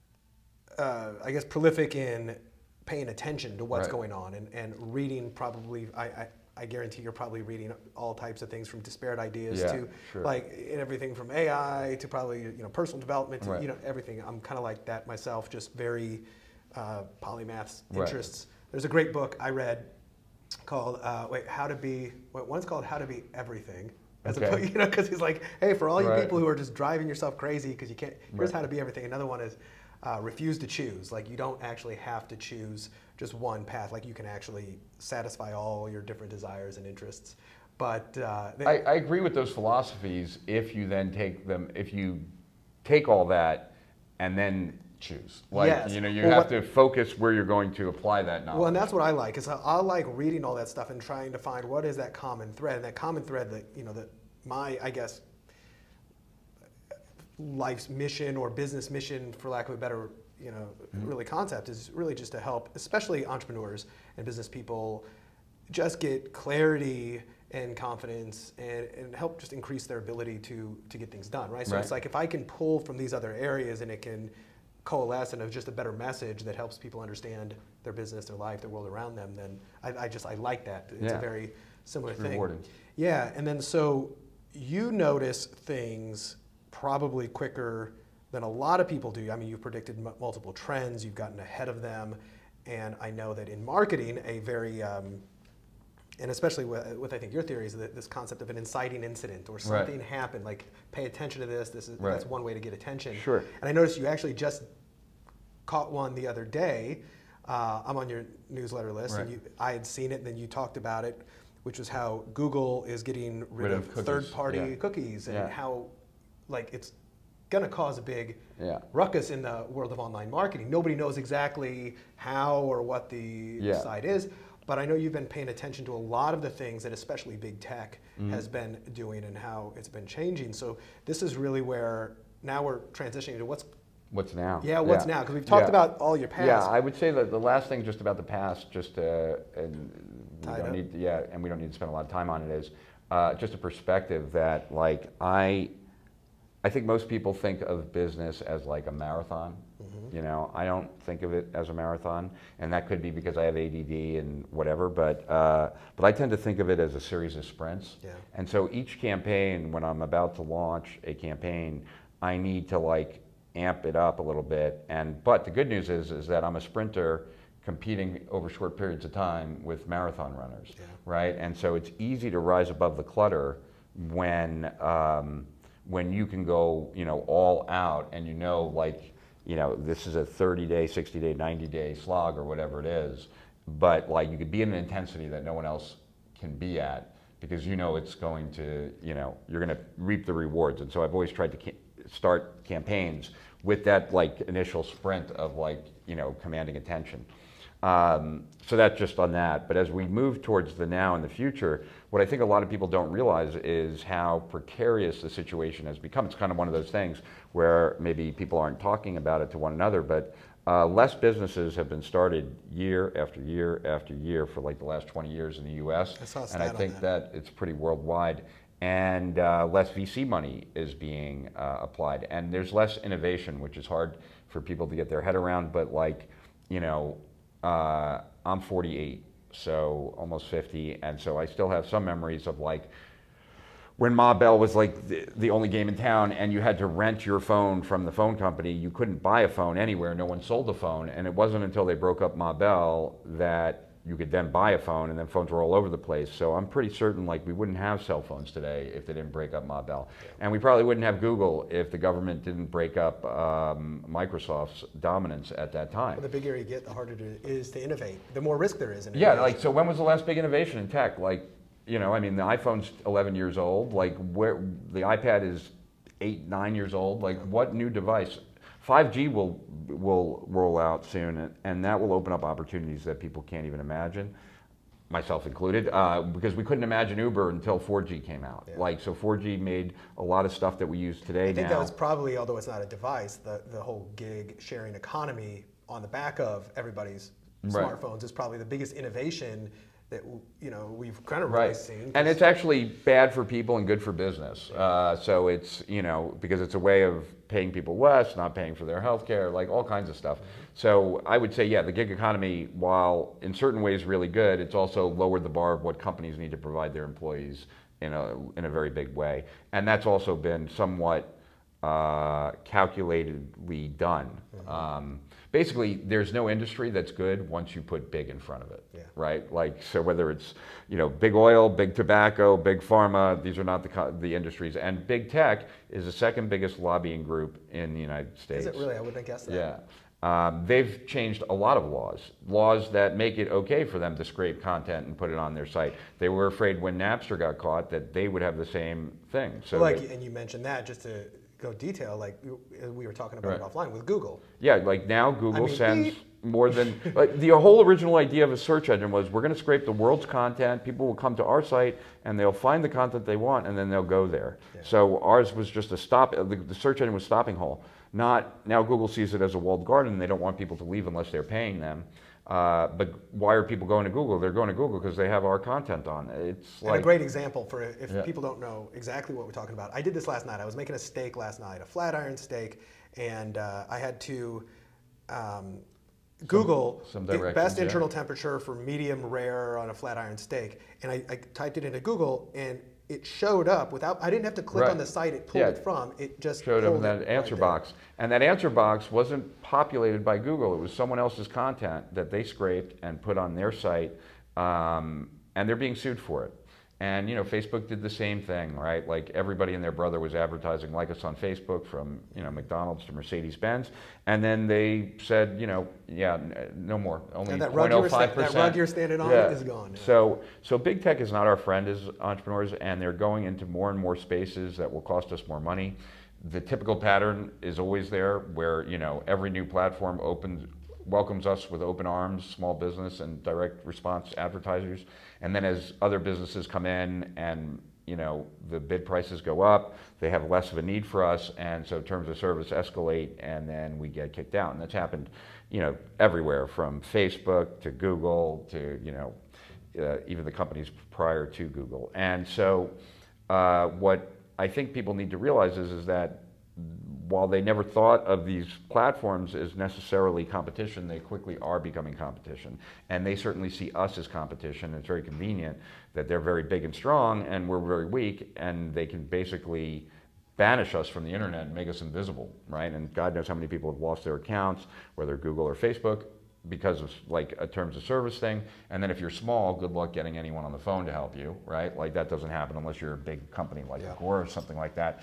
uh, I guess, prolific in paying attention to what's Right. going on and, and reading, probably, I, I I guarantee you're probably reading all types of things from disparate ideas Yeah, to sure. like everything from A I to probably you know personal development to Right. you know everything. I'm kind of like that myself, just very uh, polymath Right. interests. There's a great book I read called uh, wait How to Be wait, one's called How to Be Everything. As Okay. opposed, you know, because he's like, hey, for all you Right. people who are just driving yourself crazy because you can't. Here's Right. how to be everything. Another one is uh, refuse to choose. Like you don't actually have to choose just one path. Like you can actually satisfy all your different desires and interests. But uh, they, I, I agree with those philosophies if you then take them, if you take all that and then choose. Like, Yes. you know, you Well, have what- to focus where you're going to apply that knowledge. well, and that's what I like. Is I, I like reading all that stuff and trying to find what is that common thread. And that common thread that you know that my I guess life's mission or business mission, for lack of a better you know Mm-hmm. really concept, is really just to help, especially entrepreneurs and business people, just get clarity and confidence and, and help just increase their ability to to get things done. Right. So Right. it's like if I can pull from these other areas and it can coalesce into just a better message that helps people understand their business, their life, their world around them, then I, I just I like that. It's Yeah. a very similar It's thing. rewarding. Yeah, and then so you notice things probably quicker than a lot of people do. I mean, you've predicted m- multiple trends, you've gotten ahead of them, and I know that in marketing, a very um, and especially with, with I think your theory is that this concept of an inciting incident or something Right. happened, like pay attention to this. This is Right. that's one way to get attention. Sure. And I noticed you actually just caught one the other day. Uh, I'm on your newsletter list, Right. and you, I had seen it, and then you talked about it, which was how Google is getting rid, Rid of, of cookies. third-party Yeah. cookies, and Yeah. how, like, it's going to cause a big Yeah. ruckus in the world of online marketing. Nobody knows exactly how or what the Yeah. site is, but I know you've been paying attention to a lot of the things that especially big tech Mm-hmm. has been doing and how it's been changing. So this is really where now we're transitioning to what's What's now? yeah, what's now? Because we've talked Yeah. about all your past. Yeah, I would say that the last thing just about the past, just uh, and we Tie it don't up. need, to, yeah, and we don't need to spend a lot of time on it. Is uh, just a perspective that like I, I think most people think of business as like a marathon. Mm-hmm. You know, I don't think of it as a marathon, and that could be because I have A D D and whatever. But uh, but I tend to think of it as a series of sprints. Yeah. And so each campaign, when I'm about to launch a campaign, I need to like amp it up a little bit. And but the good news is is that I'm a sprinter competing over short periods of time with marathon runners, Yeah. right? And so it's easy to rise above the clutter when um, when you can go, you know, all out, and you know, like, you know, this is a thirty day, sixty day, ninety day slog or whatever it is, but like you could be in an intensity that no one else can be at because you know it's going to, you know, you're going to reap the rewards. And so I've always tried to ca- start campaigns with that like initial sprint of like, you know, commanding attention. Um, so that's just on that. But as we move towards the now and the future, what I think a lot of people don't realize is how precarious the situation has become. It's kind of one of those things where maybe people aren't talking about it to one another, but uh, less businesses have been started year after year after year for like the last twenty years in the U S. I saw a And stat I on think that. that it's pretty worldwide. And uh, less V C money is being uh, applied. And there's less innovation, which is hard for people to get their head around. But like, you know, uh, I'm forty-eight, so almost fifty. And so I still have some memories of like when Ma Bell was like the, the only game in town and you had to rent your phone from the phone company. You couldn't buy a phone anywhere. No one sold a phone. And it wasn't until they broke up Ma Bell that you could then buy a phone, and then phones were all over the place. So I'm pretty certain like we wouldn't have cell phones today if they didn't break up Ma Bell. Yeah. And we probably wouldn't have Google if the government didn't break up um, Microsoft's dominance at that time. Well, the bigger you get, the harder it is to innovate. The more risk there is in Yeah, innovation. like, so when was the last big innovation in tech? Like, you know, I mean, the iPhone's eleven years old. Like, where the iPad is eight, nine years old. Like, what new device? five G will will roll out soon, and, and that will open up opportunities that people can't even imagine, myself included, uh, because we couldn't imagine Uber until four G came out. Yeah. Like, so four G made a lot of stuff that we use today I think now. that was probably, although it's not a device, the, the whole gig sharing economy on the back of everybody's Right. smartphones is probably the biggest innovation that, you know, we've kind of Right. really seen. And it's actually bad for people and good for business. Uh, so it's, you know, because it's a way of paying people less, not paying for their health care, like all kinds of stuff. So I would say, yeah, the gig economy, while in certain ways really good, it's also lowered the bar of what companies need to provide their employees in a, in a very big way. And that's also been somewhat uh, calculatedly done. Mm-hmm. Um, basically, there's no industry that's good once you put big in front of it, yeah. right? Like, so whether it's, you know, big oil, big tobacco, big pharma, these are not the co- the industries. And big tech is the second biggest lobbying group in the United States. Is it really? I wouldn't have guessed that. Yeah. Um, they've changed a lot of laws, laws that make it okay for them to scrape content and put it on their site. They were afraid when Napster got caught that they would have the same thing. So well, like, they, and you mentioned that, just to go detail, like we were talking about Right. it offline with Google. Yeah, like now Google I mean, sends beep. more than, like the whole original idea of a search engine was we're going to scrape the world's content, people will come to our site and they'll find the content they want and then they'll go there. Yeah. So ours was just a stop, the, the search engine was stopping hole. Not, now Google sees it as a walled garden and they don't want people to leave unless they're paying them. Uh, but why are people going to Google? They're going to Google because they have our content on. It's And like a great example for if Yeah. people don't know exactly what we're talking about. I did this last night. I was making a steak last night, a flat iron steak, and uh, I had to um, Google some the directions, best yeah. internal temperature for medium rare on a flat iron steak, and I, I typed it into Google, and it showed up without. I didn't have to click Right. on the site it pulled Yeah. it from. It just showed up in pulled that it answer right box. And that answer box wasn't populated by Google. It was someone else's content that they scraped and put on their site. Um, and they're being sued for it. And you know, Facebook did the same thing, right? Like everybody and their brother was advertising like us on Facebook, from you know McDonald's to Mercedes-Benz, and then they said, you know, yeah, no more, only that zero rug, point zero five percent. that rug you're standing on yeah. is gone. Yeah. So, so big tech is not our friend as entrepreneurs, and they're going into more and more spaces that will cost us more money. The typical pattern is always there, where you know every new platform opens. welcomes us with open arms, small business and direct response advertisers. And then as other businesses come in and you know the bid prices go up, they have less of a need for us, and so terms of service escalate, and then we get kicked out. And that's happened, you know, everywhere, from Facebook to Google to you know uh, even the companies prior to Google. And so uh, what I think people need to realize is is that while they never thought of these platforms as necessarily competition, they quickly are becoming competition. And they certainly see us as competition. It's very convenient that they're very big and strong and we're very weak, and they can basically banish us from the internet and make us invisible, right? And God knows how many people have lost their accounts, whether Google or Facebook, because of like a terms of service thing. And then if you're small, good luck getting anyone on the phone to help you, right? Like that doesn't happen unless you're a big company like yeah. Agora or something like that.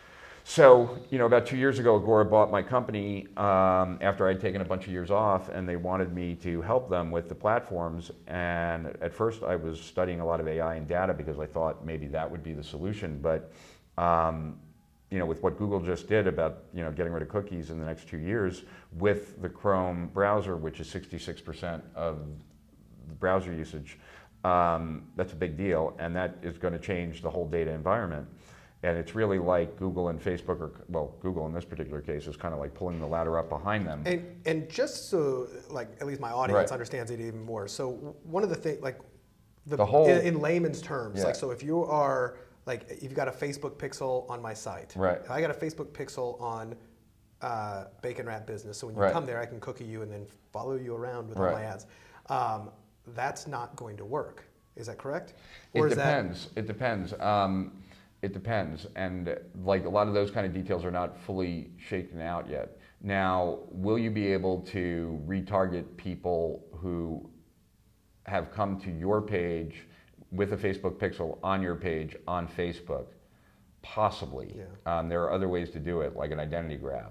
So, you know, about two years ago, Agora bought my company um, after I'd taken a bunch of years off, and they wanted me to help them with the platforms. And at first I was studying a lot of A I and data because I thought maybe that would be the solution. But, um, you know, with what Google just did about, you know, getting rid of cookies in the next two years with the Chrome browser, which is sixty-six percent of the browser usage, um, that's a big deal. And that is going to change the whole data environment. And it's really like Google and Facebook, or well, Google in this particular case is kind of like pulling the ladder up behind them. And and just so like at least my audience right. understands it even more. So one of the things, like the, the whole in, in layman's terms, yeah. like so if you are like if you've got a Facebook pixel on my site, right? If I got a Facebook pixel on uh, Bacon Wrap Business, so when you right. come there, I can cookie you and then follow you around with right. all my ads. Um, that's not going to work. Is that correct? Or it is depends. That... It depends. Um, It depends, and like a lot of those kind of details are not fully shaken out yet. Now, will you be able to retarget people who have come to your page with a Facebook pixel on your page on Facebook? Possibly. Yeah. Um, there are other ways to do it, like an identity graph.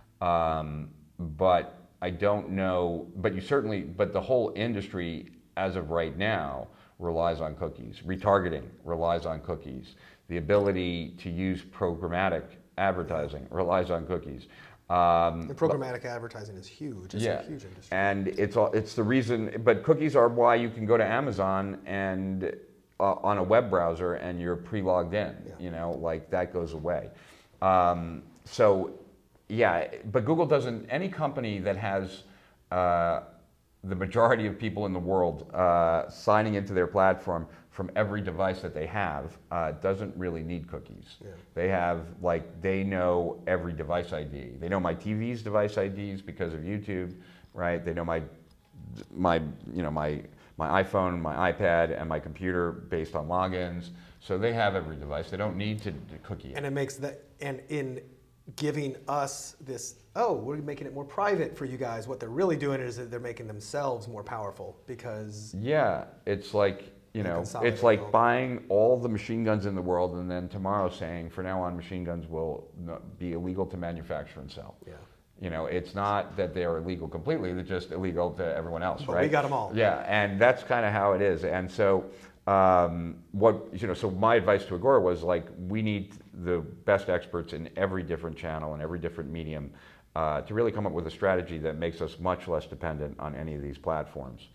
Um, but I don't know, but you certainly, but the whole industry as of right now relies on cookies. Retargeting relies on cookies. The ability to use programmatic advertising relies on cookies. Um, and programmatic but, advertising is huge. It's yeah, a huge industry. And it's all, it's the reason, but cookies are why you can go to Amazon and uh, on a web browser and you're pre-logged in. Yeah. You know, like that goes away. Um, so, yeah, but Google doesn't. Any company that has uh, the majority of people in the world uh, signing into their platform from every device that they have uh, doesn't really need cookies. Yeah. They have, like, they know every device I D. They know my T V's device I Ds because of YouTube, right? They know my, my, you know, my, my iPhone, my iPad, and my computer based on logins. So they have every device. They don't need to cookie it. And it makes that, and in giving us this, oh, we're making it more private for you guys, what they're really doing is that they're making themselves more powerful because... Yeah, it's like, you know, it's like buying all the machine guns in the world and then tomorrow saying, for now on, machine guns will be illegal to manufacture and sell. Yeah. You know, it's not that they're illegal completely, they're just illegal to everyone else, but right? We got them all. Yeah, and that's kind of how it is. And so, um, what, you know, so my advice to Agora was like, we need the best experts in every different channel and every different medium uh, to really come up with a strategy that makes us much less dependent on any of these platforms.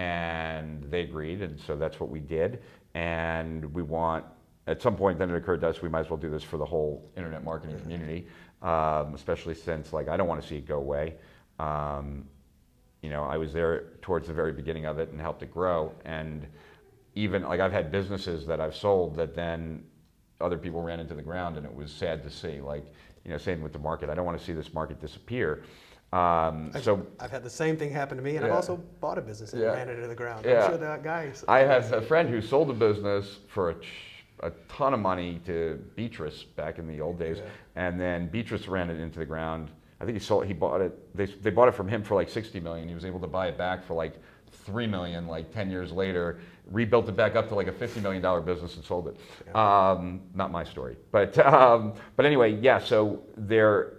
And they agreed, and so that's what we did. And we want, at some point then it occurred to us, we might as well do this for the whole internet marketing community, um, especially since like I don't want to see it go away. Um, you know, I was there towards the very beginning of it and helped it grow. And even like I've had businesses that I've sold that then other people ran into the ground, and it was sad to see. Like, you know, same with the market. I don't want to see this market disappear. Um, I've, so I've had the same thing happen to me, and yeah. I've also bought a business and yeah. ran it to the ground. Yeah. I'm sure that guy. I have a friend who sold a business for a, a ton of money to Beatrice back in the old days, yeah. and then Beatrice ran it into the ground. I think he sold. He bought it. They they bought it from him for like sixty million. He was able to buy it back for like three million dollars like ten years later, rebuilt it back up to like a fifty million dollars business and sold it. Yeah. Um, not my story. But, um, but anyway, yeah, so there,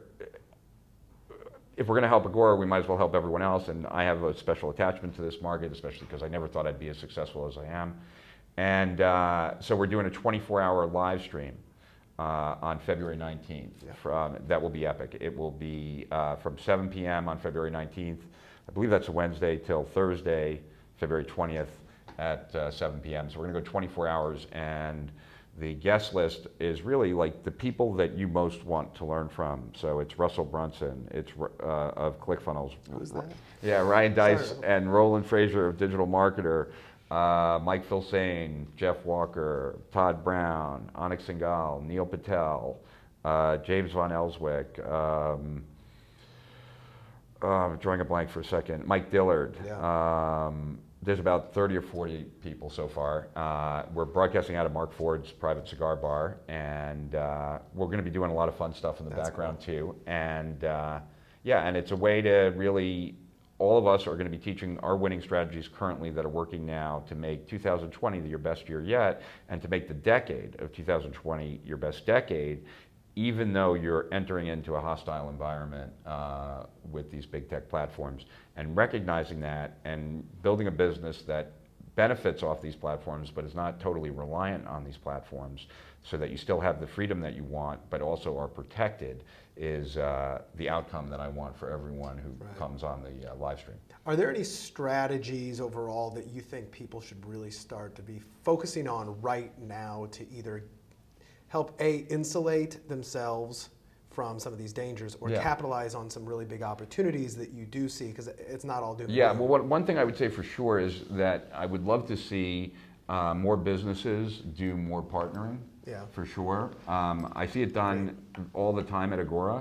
if we're going to help Agora, we might as well help everyone else. And I have a special attachment to this market, especially because I never thought I'd be as successful as I am. And uh, so we're doing a twenty-four hour live stream uh, on February nineteenth. Yeah. From, that will be epic. It will be uh, from seven p.m. on February nineteenth. I believe that's a Wednesday till Thursday, February twentieth at uh, seven p.m. So we're going to go twenty-four hours, and the guest list is really like the people that you most want to learn from. So it's Russell Brunson, it's uh, of ClickFunnels. Who's that? Yeah, Ryan Dice Sorry. and Roland Frazier of Digital Marketer, uh, Mike Filsaine, Jeff Walker, Todd Brown, Anik Singhal, Neil Patel, uh, James Von Elswick, um, uh, I'm drawing a blank for a second, Mike Dillard. Yeah. Um, There's about thirty or forty people so far. Uh, we're broadcasting out of Mark Ford's private cigar bar, and uh, we're going to be doing a lot of fun stuff in the That's background cool. too. And uh, yeah, and it's a way to really, all of us are going to be teaching our winning strategies currently that are working now to make two thousand twenty your best year yet, and to make the decade of two thousand twenty your best decade, even though you're entering into a hostile environment uh, with these big tech platforms, and recognizing that and building a business that benefits off these platforms but is not totally reliant on these platforms, so that you still have the freedom that you want but also are protected, is uh, the outcome that I want for everyone who right. comes on the uh, live stream. Are there any strategies overall that you think people should really start to be focusing on right now to either help A, insulate themselves from some of these dangers, or yeah. capitalize on some really big opportunities that you do see, because it's not all doom. Yeah, well, what, one thing I would say for sure is that I would love to see uh, more businesses do more partnering, yeah. for sure. Um, I see it done right. all the time at Agora,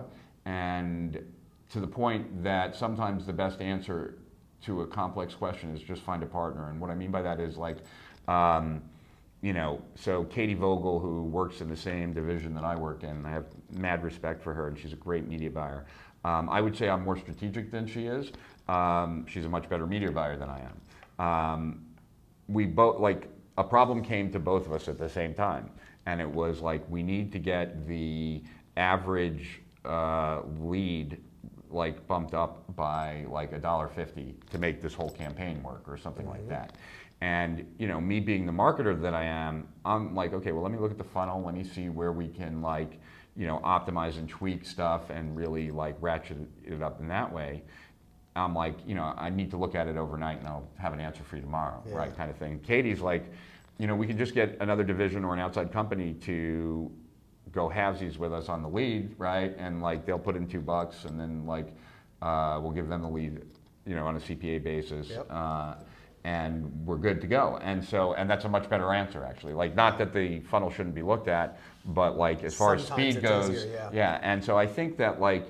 and to the point that sometimes the best answer to a complex question is just find a partner. And what I mean by that is like, um, you know, so Katie Vogel, who works in the same division that I work in, I have mad respect for her, and she's a great media buyer. Um, I would say I'm more strategic than she is. Um, she's a much better media buyer than I am. Um, we both, like, a problem came to both of us at the same time, and it was like, we need to get the average uh, lead like bumped up by like a dollar fifty to make this whole campaign work, or something mm-hmm. like that. And you know, me being the marketer that I am, I'm like, okay, well, let me look at the funnel. Let me see where we can like, you know, optimize and tweak stuff and really like ratchet it up in that way. I'm like, you know, I need to look at it overnight and I'll have an answer for you tomorrow, yeah. right? Kind of thing. Katie's like, you know, we can just get another division or an outside company to go halvesies with us on the lead, right? And like, they'll put in two bucks and then like, uh, we'll give them the lead, you know, on a C P A basis. Yep. Uh, and we're good to go. And so, and that's a much better answer actually. Like, not that the funnel shouldn't be looked at, but like as far Sometimes as speed goes, easier, yeah. yeah. And so I think that like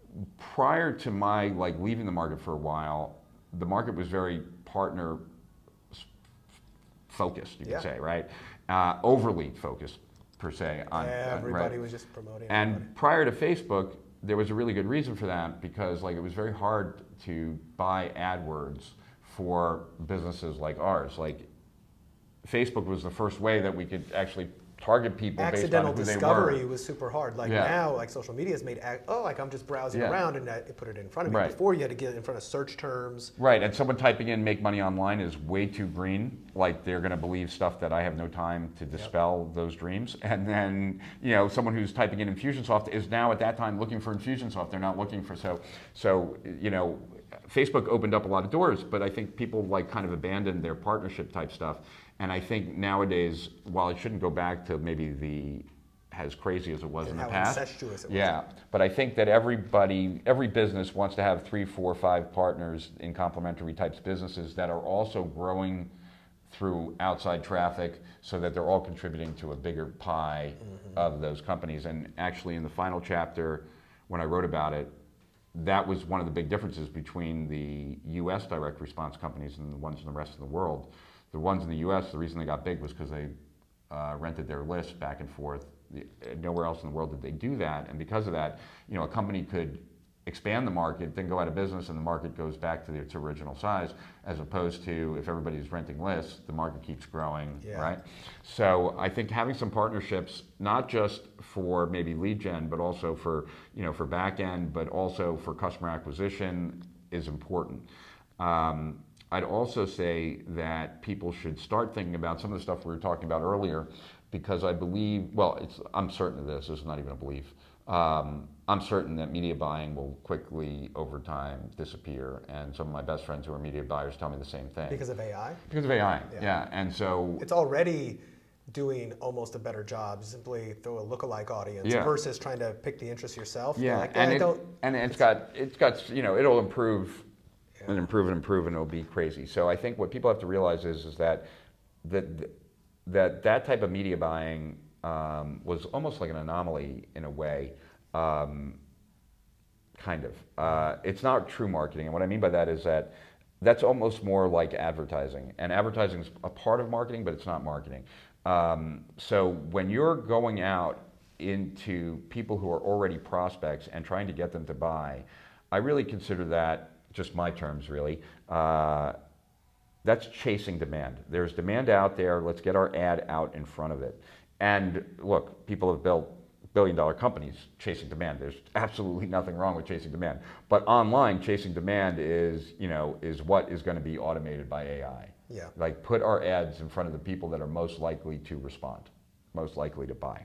prior to my like leaving the market for a while, the market was very partner focused, you yeah. could say, right? Uh, overly focused per se. On, yeah, everybody right? was just promoting. And everybody. Prior to Facebook, there was a really good reason for that, because like it was very hard to buy AdWords for businesses like ours. Like, Facebook was the first way that we could actually target people Accidental based on who discovery they were. was super hard. Like yeah. now, like social media has made, oh, like I'm just browsing yeah. around and I put it in front of me. Right. Before you had to get it in front of search terms. Right, and someone typing in make money online is way too green. Like, they're gonna believe stuff that I have no time to dispel yep. those dreams. And then, you know, someone who's typing in Infusionsoft is now at that time looking for Infusionsoft. They're not looking for, so, so you know, Facebook opened up a lot of doors, but I think people like kind of abandoned their partnership type stuff. And I think nowadays, while it shouldn't go back to maybe the as crazy as it was and in the how past, incestuous it yeah, was. But I think that everybody, every business wants to have three, four, five partners in complementary types of businesses that are also growing through outside traffic, so that they're all contributing to a bigger pie mm-hmm. of those companies. And actually, in the final chapter, when I wrote about it, that was one of the big differences between the U S direct response companies and the ones in the rest of the world. The ones in the U S, the reason they got big was because they uh, rented their lists back and forth. The, nowhere else in the world did they do that, and because of that, you know, a company could expand the market, then go out of business and the market goes back to its original size, as opposed to if everybody's renting lists, the market keeps growing, yeah. right? So I think having some partnerships, not just for maybe lead gen, but also for, you know, for back end, but also for customer acquisition is important. Um, I'd also say that people should start thinking about some of the stuff we were talking about earlier, because I believe, well, it's, I'm certain of this, this is not even a belief. Um, I'm certain that media buying will quickly, over time, disappear. And some of my best friends who are media buyers tell me the same thing. Because of A I? Because of A I, yeah. yeah. And so it's already doing almost a better job. Simply throw a lookalike audience yeah. versus trying to pick the interest yourself. Yeah, like, and, I it, don't, and it's got, it's got, you know, it'll improve yeah. and improve and improve, and it'll be crazy. So I think what people have to realize is, is that, that that that type of media buying um, was almost like an anomaly in a way. Um, kind of. Uh, it's not true marketing, and what I mean by that is that that's almost more like advertising. And advertising is a part of marketing, but it's not marketing. Um, so when you're going out into people who are already prospects and trying to get them to buy, I really consider that, just my terms really, uh, that's chasing demand. There's demand out there, let's get our ad out in front of it. And look, people have built billion dollar companies chasing demand. There's absolutely nothing wrong with chasing demand. But online, chasing demand is, you know, is what is going to be automated by A I. Yeah. Like, put our ads in front of the people that are most likely to respond, most likely to buy.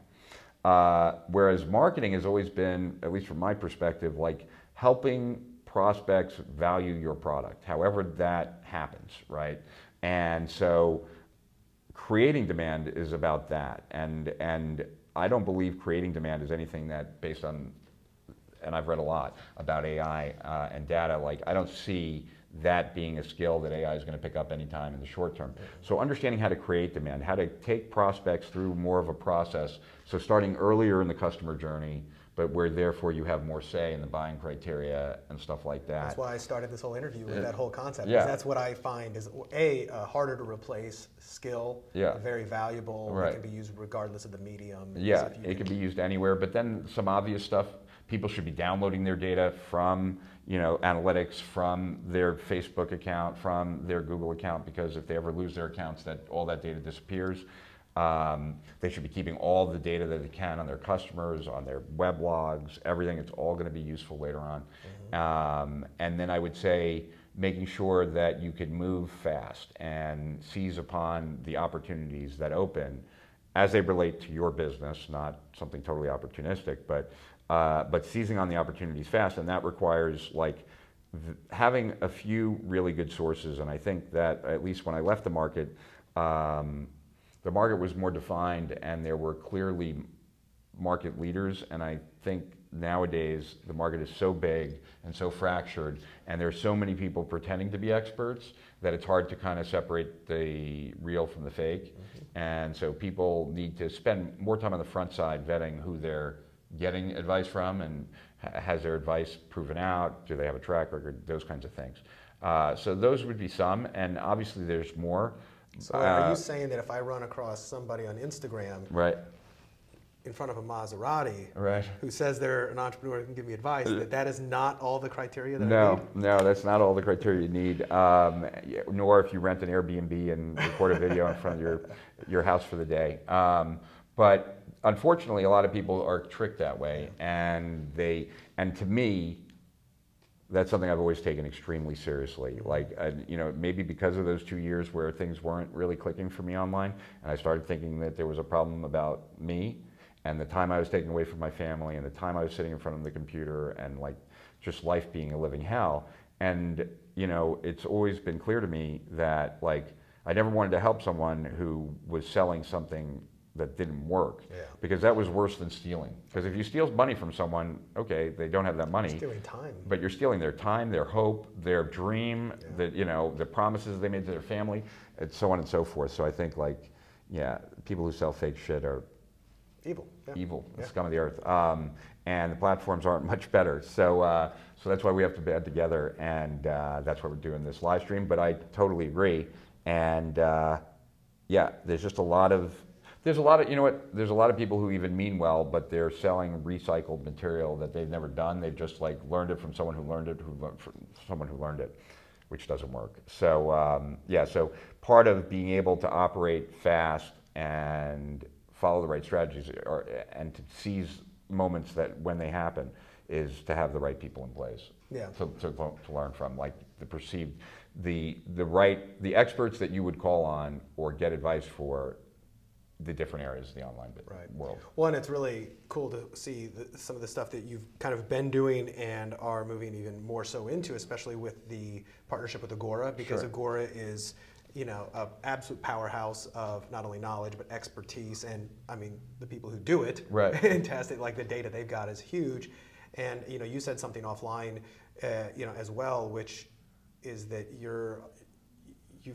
Uh, whereas marketing has always been, at least from my perspective, like helping prospects value your product, however that happens, right? And so creating demand is about that. And, and I don't believe creating demand is anything that, based on, and I've read a lot about A I uh, and data, like I don't see that being a skill that A I is going to pick up anytime in the short term. So understanding how to create demand, how to take prospects through more of a process, so starting earlier in the customer journey, but where therefore you have more say in the buying criteria and stuff like that. That's why I started this whole interview with that whole concept. Yeah. Because that's what I find is a, a harder to replace skill, Yeah. very valuable, Right. it can be used regardless of the medium. Yeah, So if you it can be used anywhere, but then some obvious stuff, people should be downloading their data from, you know, analytics, from their Facebook account, from their Google account, because if they ever lose their accounts, that all that data disappears. Um, they should be keeping all the data that they can on their customers, on their weblogs, everything. It's all going to be useful later on. Mm-hmm. Um, and then I would say making sure that you can move fast and seize upon the opportunities that open as they relate to your business, not something totally opportunistic, but uh, but seizing on the opportunities fast. And that requires like th- having a few really good sources. And I think that, at least when I left the market, um, the market was more defined and there were clearly market leaders. And I think nowadays the market is so big and so fractured, and there's so many people pretending to be experts that it's hard to kind of separate the real from the fake. Mm-hmm. And so people need to spend more time on the front side vetting who they're getting advice from, and has their advice proven out, do they have a track record, those kinds of things. Uh, so those would be some, and obviously there's more. So are uh, you saying that if I run across somebody on Instagram right. in front of a Maserati Right. who says they're an entrepreneur and can give me advice, that that is not all the criteria that I No, need? no, that's not all the criteria you need. Um, nor if you rent an Airbnb and record a video in front of your your house for the day. Um, but unfortunately, a lot of people are tricked that way, and they and to me, that's something I've always taken extremely seriously. Like, uh, you know, maybe because of those two years where things weren't really clicking for me online, and I started thinking that there was a problem about me, and the time I was taking away from my family, and the time I was sitting in front of the computer, and like just life being a living hell. And you know, it's always been clear to me that like I never wanted to help someone who was selling something that didn't work, Yeah. because that was worse than stealing. Because if you steal money from someone, okay, they don't have that money, Stealing time. but you're stealing their time, their hope, their dream, Yeah. that you know, the promises they made to their family, and so on and so forth. So I think like, yeah, people who sell fake shit are Evil. Yeah. evil, the Yeah. scum of the earth, um, and the platforms aren't much better. So, uh, so that's why we have to band together, and uh, that's why we're doing this live stream. But I totally agree, and uh, yeah, there's just a lot of There's a lot of, you know what, there's a lot of people who even mean well, but they're selling recycled material that they've never done. They've just like learned it from someone who learned it, who learned from someone who learned it, which doesn't work. So um, yeah, so part of being able to operate fast and follow the right strategies or, and to seize moments that when they happen is to have the right people in place. Yeah. To, to, to learn from, like the perceived, the the right, the experts that you would call on or get advice for the different areas of the online right. world. One, it's really cool to see the, some of the stuff that you've kind of been doing and are moving even more so into, especially with the partnership with Agora, because Sure. Agora is, you know, an absolute powerhouse of not only knowledge but expertise, and I mean the people who do it, right? Fantastic. Like the data they've got is huge, and you know, you said something offline, uh, you know, as well, which is that you're, you,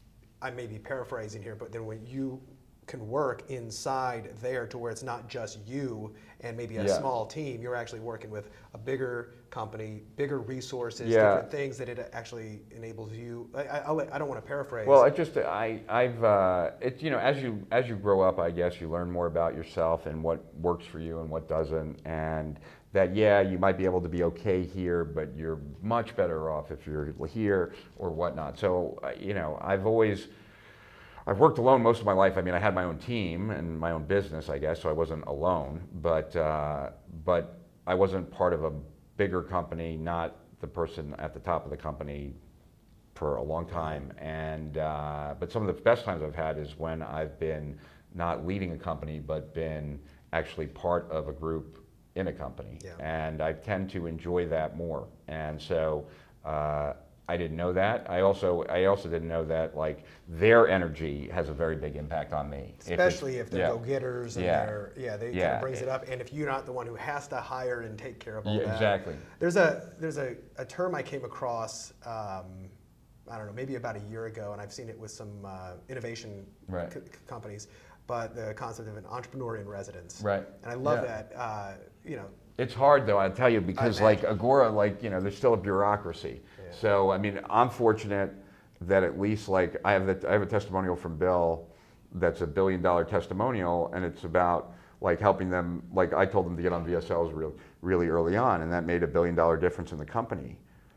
I may be paraphrasing here, but then when you can work inside there to where it's not just you and maybe a yeah. small team, you're actually working with a bigger company, bigger resources, yeah. different things that it actually enables you. I, I, I don't want to paraphrase. Well, it just I I've uh, it you know as you as you grow up, I guess you learn more about yourself and what works for you and what doesn't, and that yeah you might be able to be okay here, but you're much better off if you're here or whatnot. So uh, you know I've always. I've worked alone most of my life. I mean, I had my own team and my own business, I guess, so I wasn't alone. But uh, but I wasn't part of a bigger company, not the person at the top of the company for a long time. And uh, but some of the best times I've had is when I've been not leading a company, but been actually part of a group in a company. Yeah. And I tend to enjoy that more. And so. Uh, I didn't know that. I also I also didn't know that like their energy has a very big impact on me. Especially if, if they're yeah. go-getters and yeah. they're yeah they yeah. kind of brings it up. And if you're not the one who has to hire and take care of all yeah, that. Exactly. There's a there's a, a term I came across um, I don't know maybe about a year ago, and I've seen it with some uh, innovation right. c- companies. But the concept of an entrepreneur in residence. Right. And I love yeah. that. Uh, you know. It's hard though, I'll tell you, because like Agora, like you know, there's still a bureaucracy. Yeah. So I mean, I'm fortunate that at least like I have the, I have a testimonial from Bill, that's a billion dollar testimonial, and it's about like helping them. Like I told them to get on V S Ls really really early on, and that made a billion dollar difference in the company.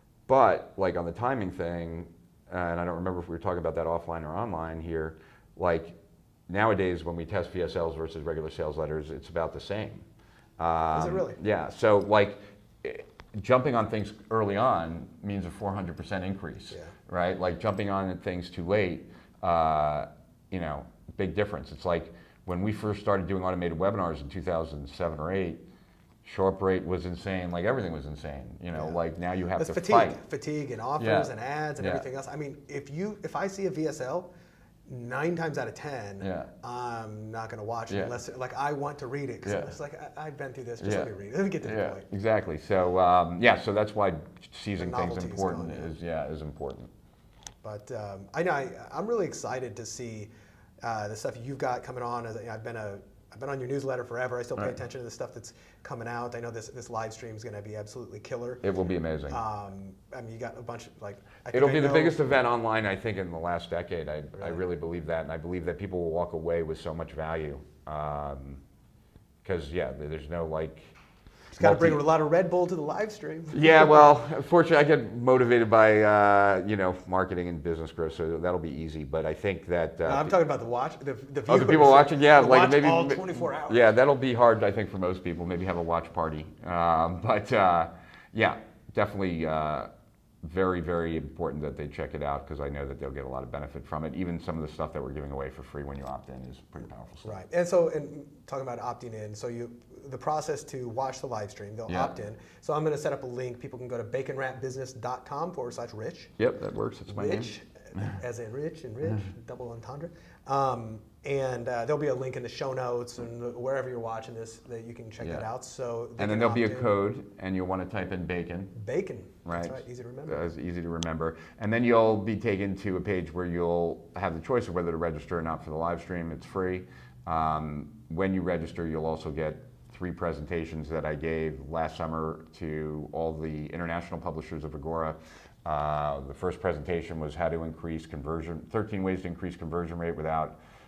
But like on the timing thing, and I don't remember if we were talking about that offline or online here. Like nowadays, when we test V S Ls versus regular sales letters, it's about the same. Um, Is it really? Yeah. So like jumping on things early on means a four hundred percent increase, yeah. right? Like jumping on things too late, uh, you know, big difference. It's like when we first started doing automated webinars in two thousand seven or eight, show up rate was insane. Like everything was insane. You know, yeah. like now you have That's to fatigue, fight. fatigue and offers yeah. and ads and yeah. everything else. I mean, if you if I see a V S L, nine times out of ten, yeah. I'm not going to watch it yeah. unless like I want to read it because yeah. it's like I, I've been through this. Just yeah. let me read it. Let me get to the yeah. point. Exactly. So um, yeah. So that's why seizing things important gone, is yeah is important. But um, I know I, I'm really excited to see uh, the stuff you've got coming on. As, you know, I've been a I've been on your newsletter forever. I still pay right. attention to the stuff that's coming out. I know this this live stream is going to be absolutely killer. It will be amazing. Um, I mean, you got a bunch of like. I It'll think be I the know, biggest event online, I think, in the last decade. I, really? I really believe that, and I believe that people will walk away with so much value. Because um, yeah, there's no like. Just got to bring a lot of Red Bull to the live stream. Yeah, well, unfortunately, I get motivated by uh, you know marketing and business growth, so that'll be easy. But I think that uh, no, I'm talking about the watch, the, the viewers. Oh, the people watching, yeah, like watch maybe all twenty-four hours. Yeah, that'll be hard, I think, for most people. Maybe have a watch party, um, but uh, yeah, definitely uh, very, very important that they check it out because I know that they'll get a lot of benefit from it. Even some of the stuff that we're giving away for free when you opt in is pretty powerful stuff. Right, and so, and talking about opting in, so you. The process to watch the live stream, they'll yeah. opt in. So I'm going to set up a link. People can go to bacon wrap business dot com forward slash rich. Yep, that works. It's my rich, name. as in rich and rich, double entendre. Um, and uh, there'll be a link in the show notes and wherever you're watching this that you can check yeah. that out. So and then there'll be a code, and you'll want to type in bacon. Bacon. Right. That's right. Easy to remember. It's easy to remember. And then you'll be taken to a page where you'll have the choice of whether to register or not for the live stream. It's free. Um, when you register, you'll also get three presentations that I gave last summer to all the international publishers of Agora. Uh, the first presentation was how to increase conversion, thirteen ways to increase conversion rate without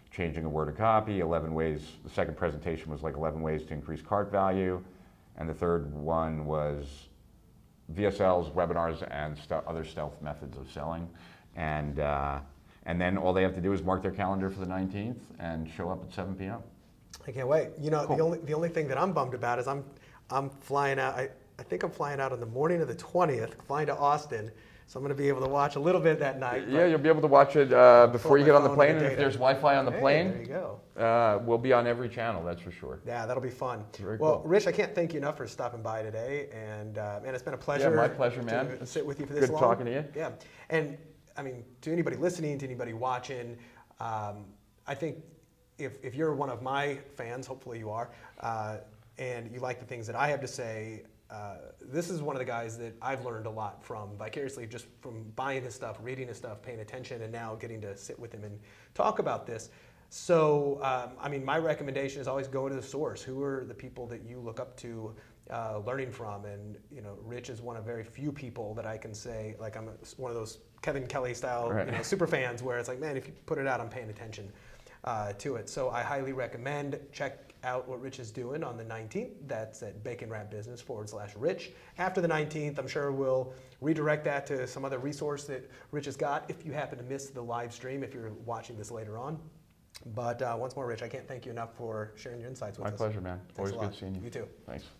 changing a word of copy, eleven ways, the second presentation was like eleven ways to increase cart value, and the third one was V S Ls, webinars, and st- other stealth methods of selling. And, uh, and then all they have to do is mark their calendar for the nineteenth and show up at seven p.m. I can't wait. You know, Cool. the only the only thing that I'm bummed about is I'm I'm flying out. I, I think I'm flying out on the morning of the twentieth, flying to Austin. So I'm going to be able to watch a little bit that night. Yeah, you'll be able to watch it uh, before you get on the phone plane. and And the if data. there's Wi-Fi on the Hey, plane, there you go. uh, we'll be on every channel, that's for sure. Yeah, that'll be fun. Very well, cool. Rich, I can't thank you enough for stopping by today, and uh, man, it's been a pleasure. Yeah, my pleasure, to man. sit with you for this Good long. talking to you. Yeah, and I mean, to anybody listening, to anybody watching, um, I think if if you're one of my fans, hopefully you are, uh, and you like the things that I have to say. Uh, this is one of the guys that I've learned a lot from vicariously, just from buying his stuff, reading his stuff, paying attention, and now getting to sit with him and talk about this. So, um, I mean, my recommendation is always go to the source. Who are the people that you look up to, uh, learning from? And, you know, Rich is one of very few people that I can say, like, I'm a, one of those Kevin Kelly style Right. you know, super fans where it's like, man, if you put it out, I'm paying attention uh, to it. So I highly recommend check out what Rich is doing on the nineteenth. That's at Bacon Wrap Business forward slash Rich. After the nineteenth, I'm sure we'll redirect that to some other resource that Rich has got if you happen to miss the live stream, if you're watching this later on. But uh, once more, Rich, I can't thank you enough for sharing your insights with My us. pleasure, man. Thanks Always a good lot. seeing you. You too. Thanks.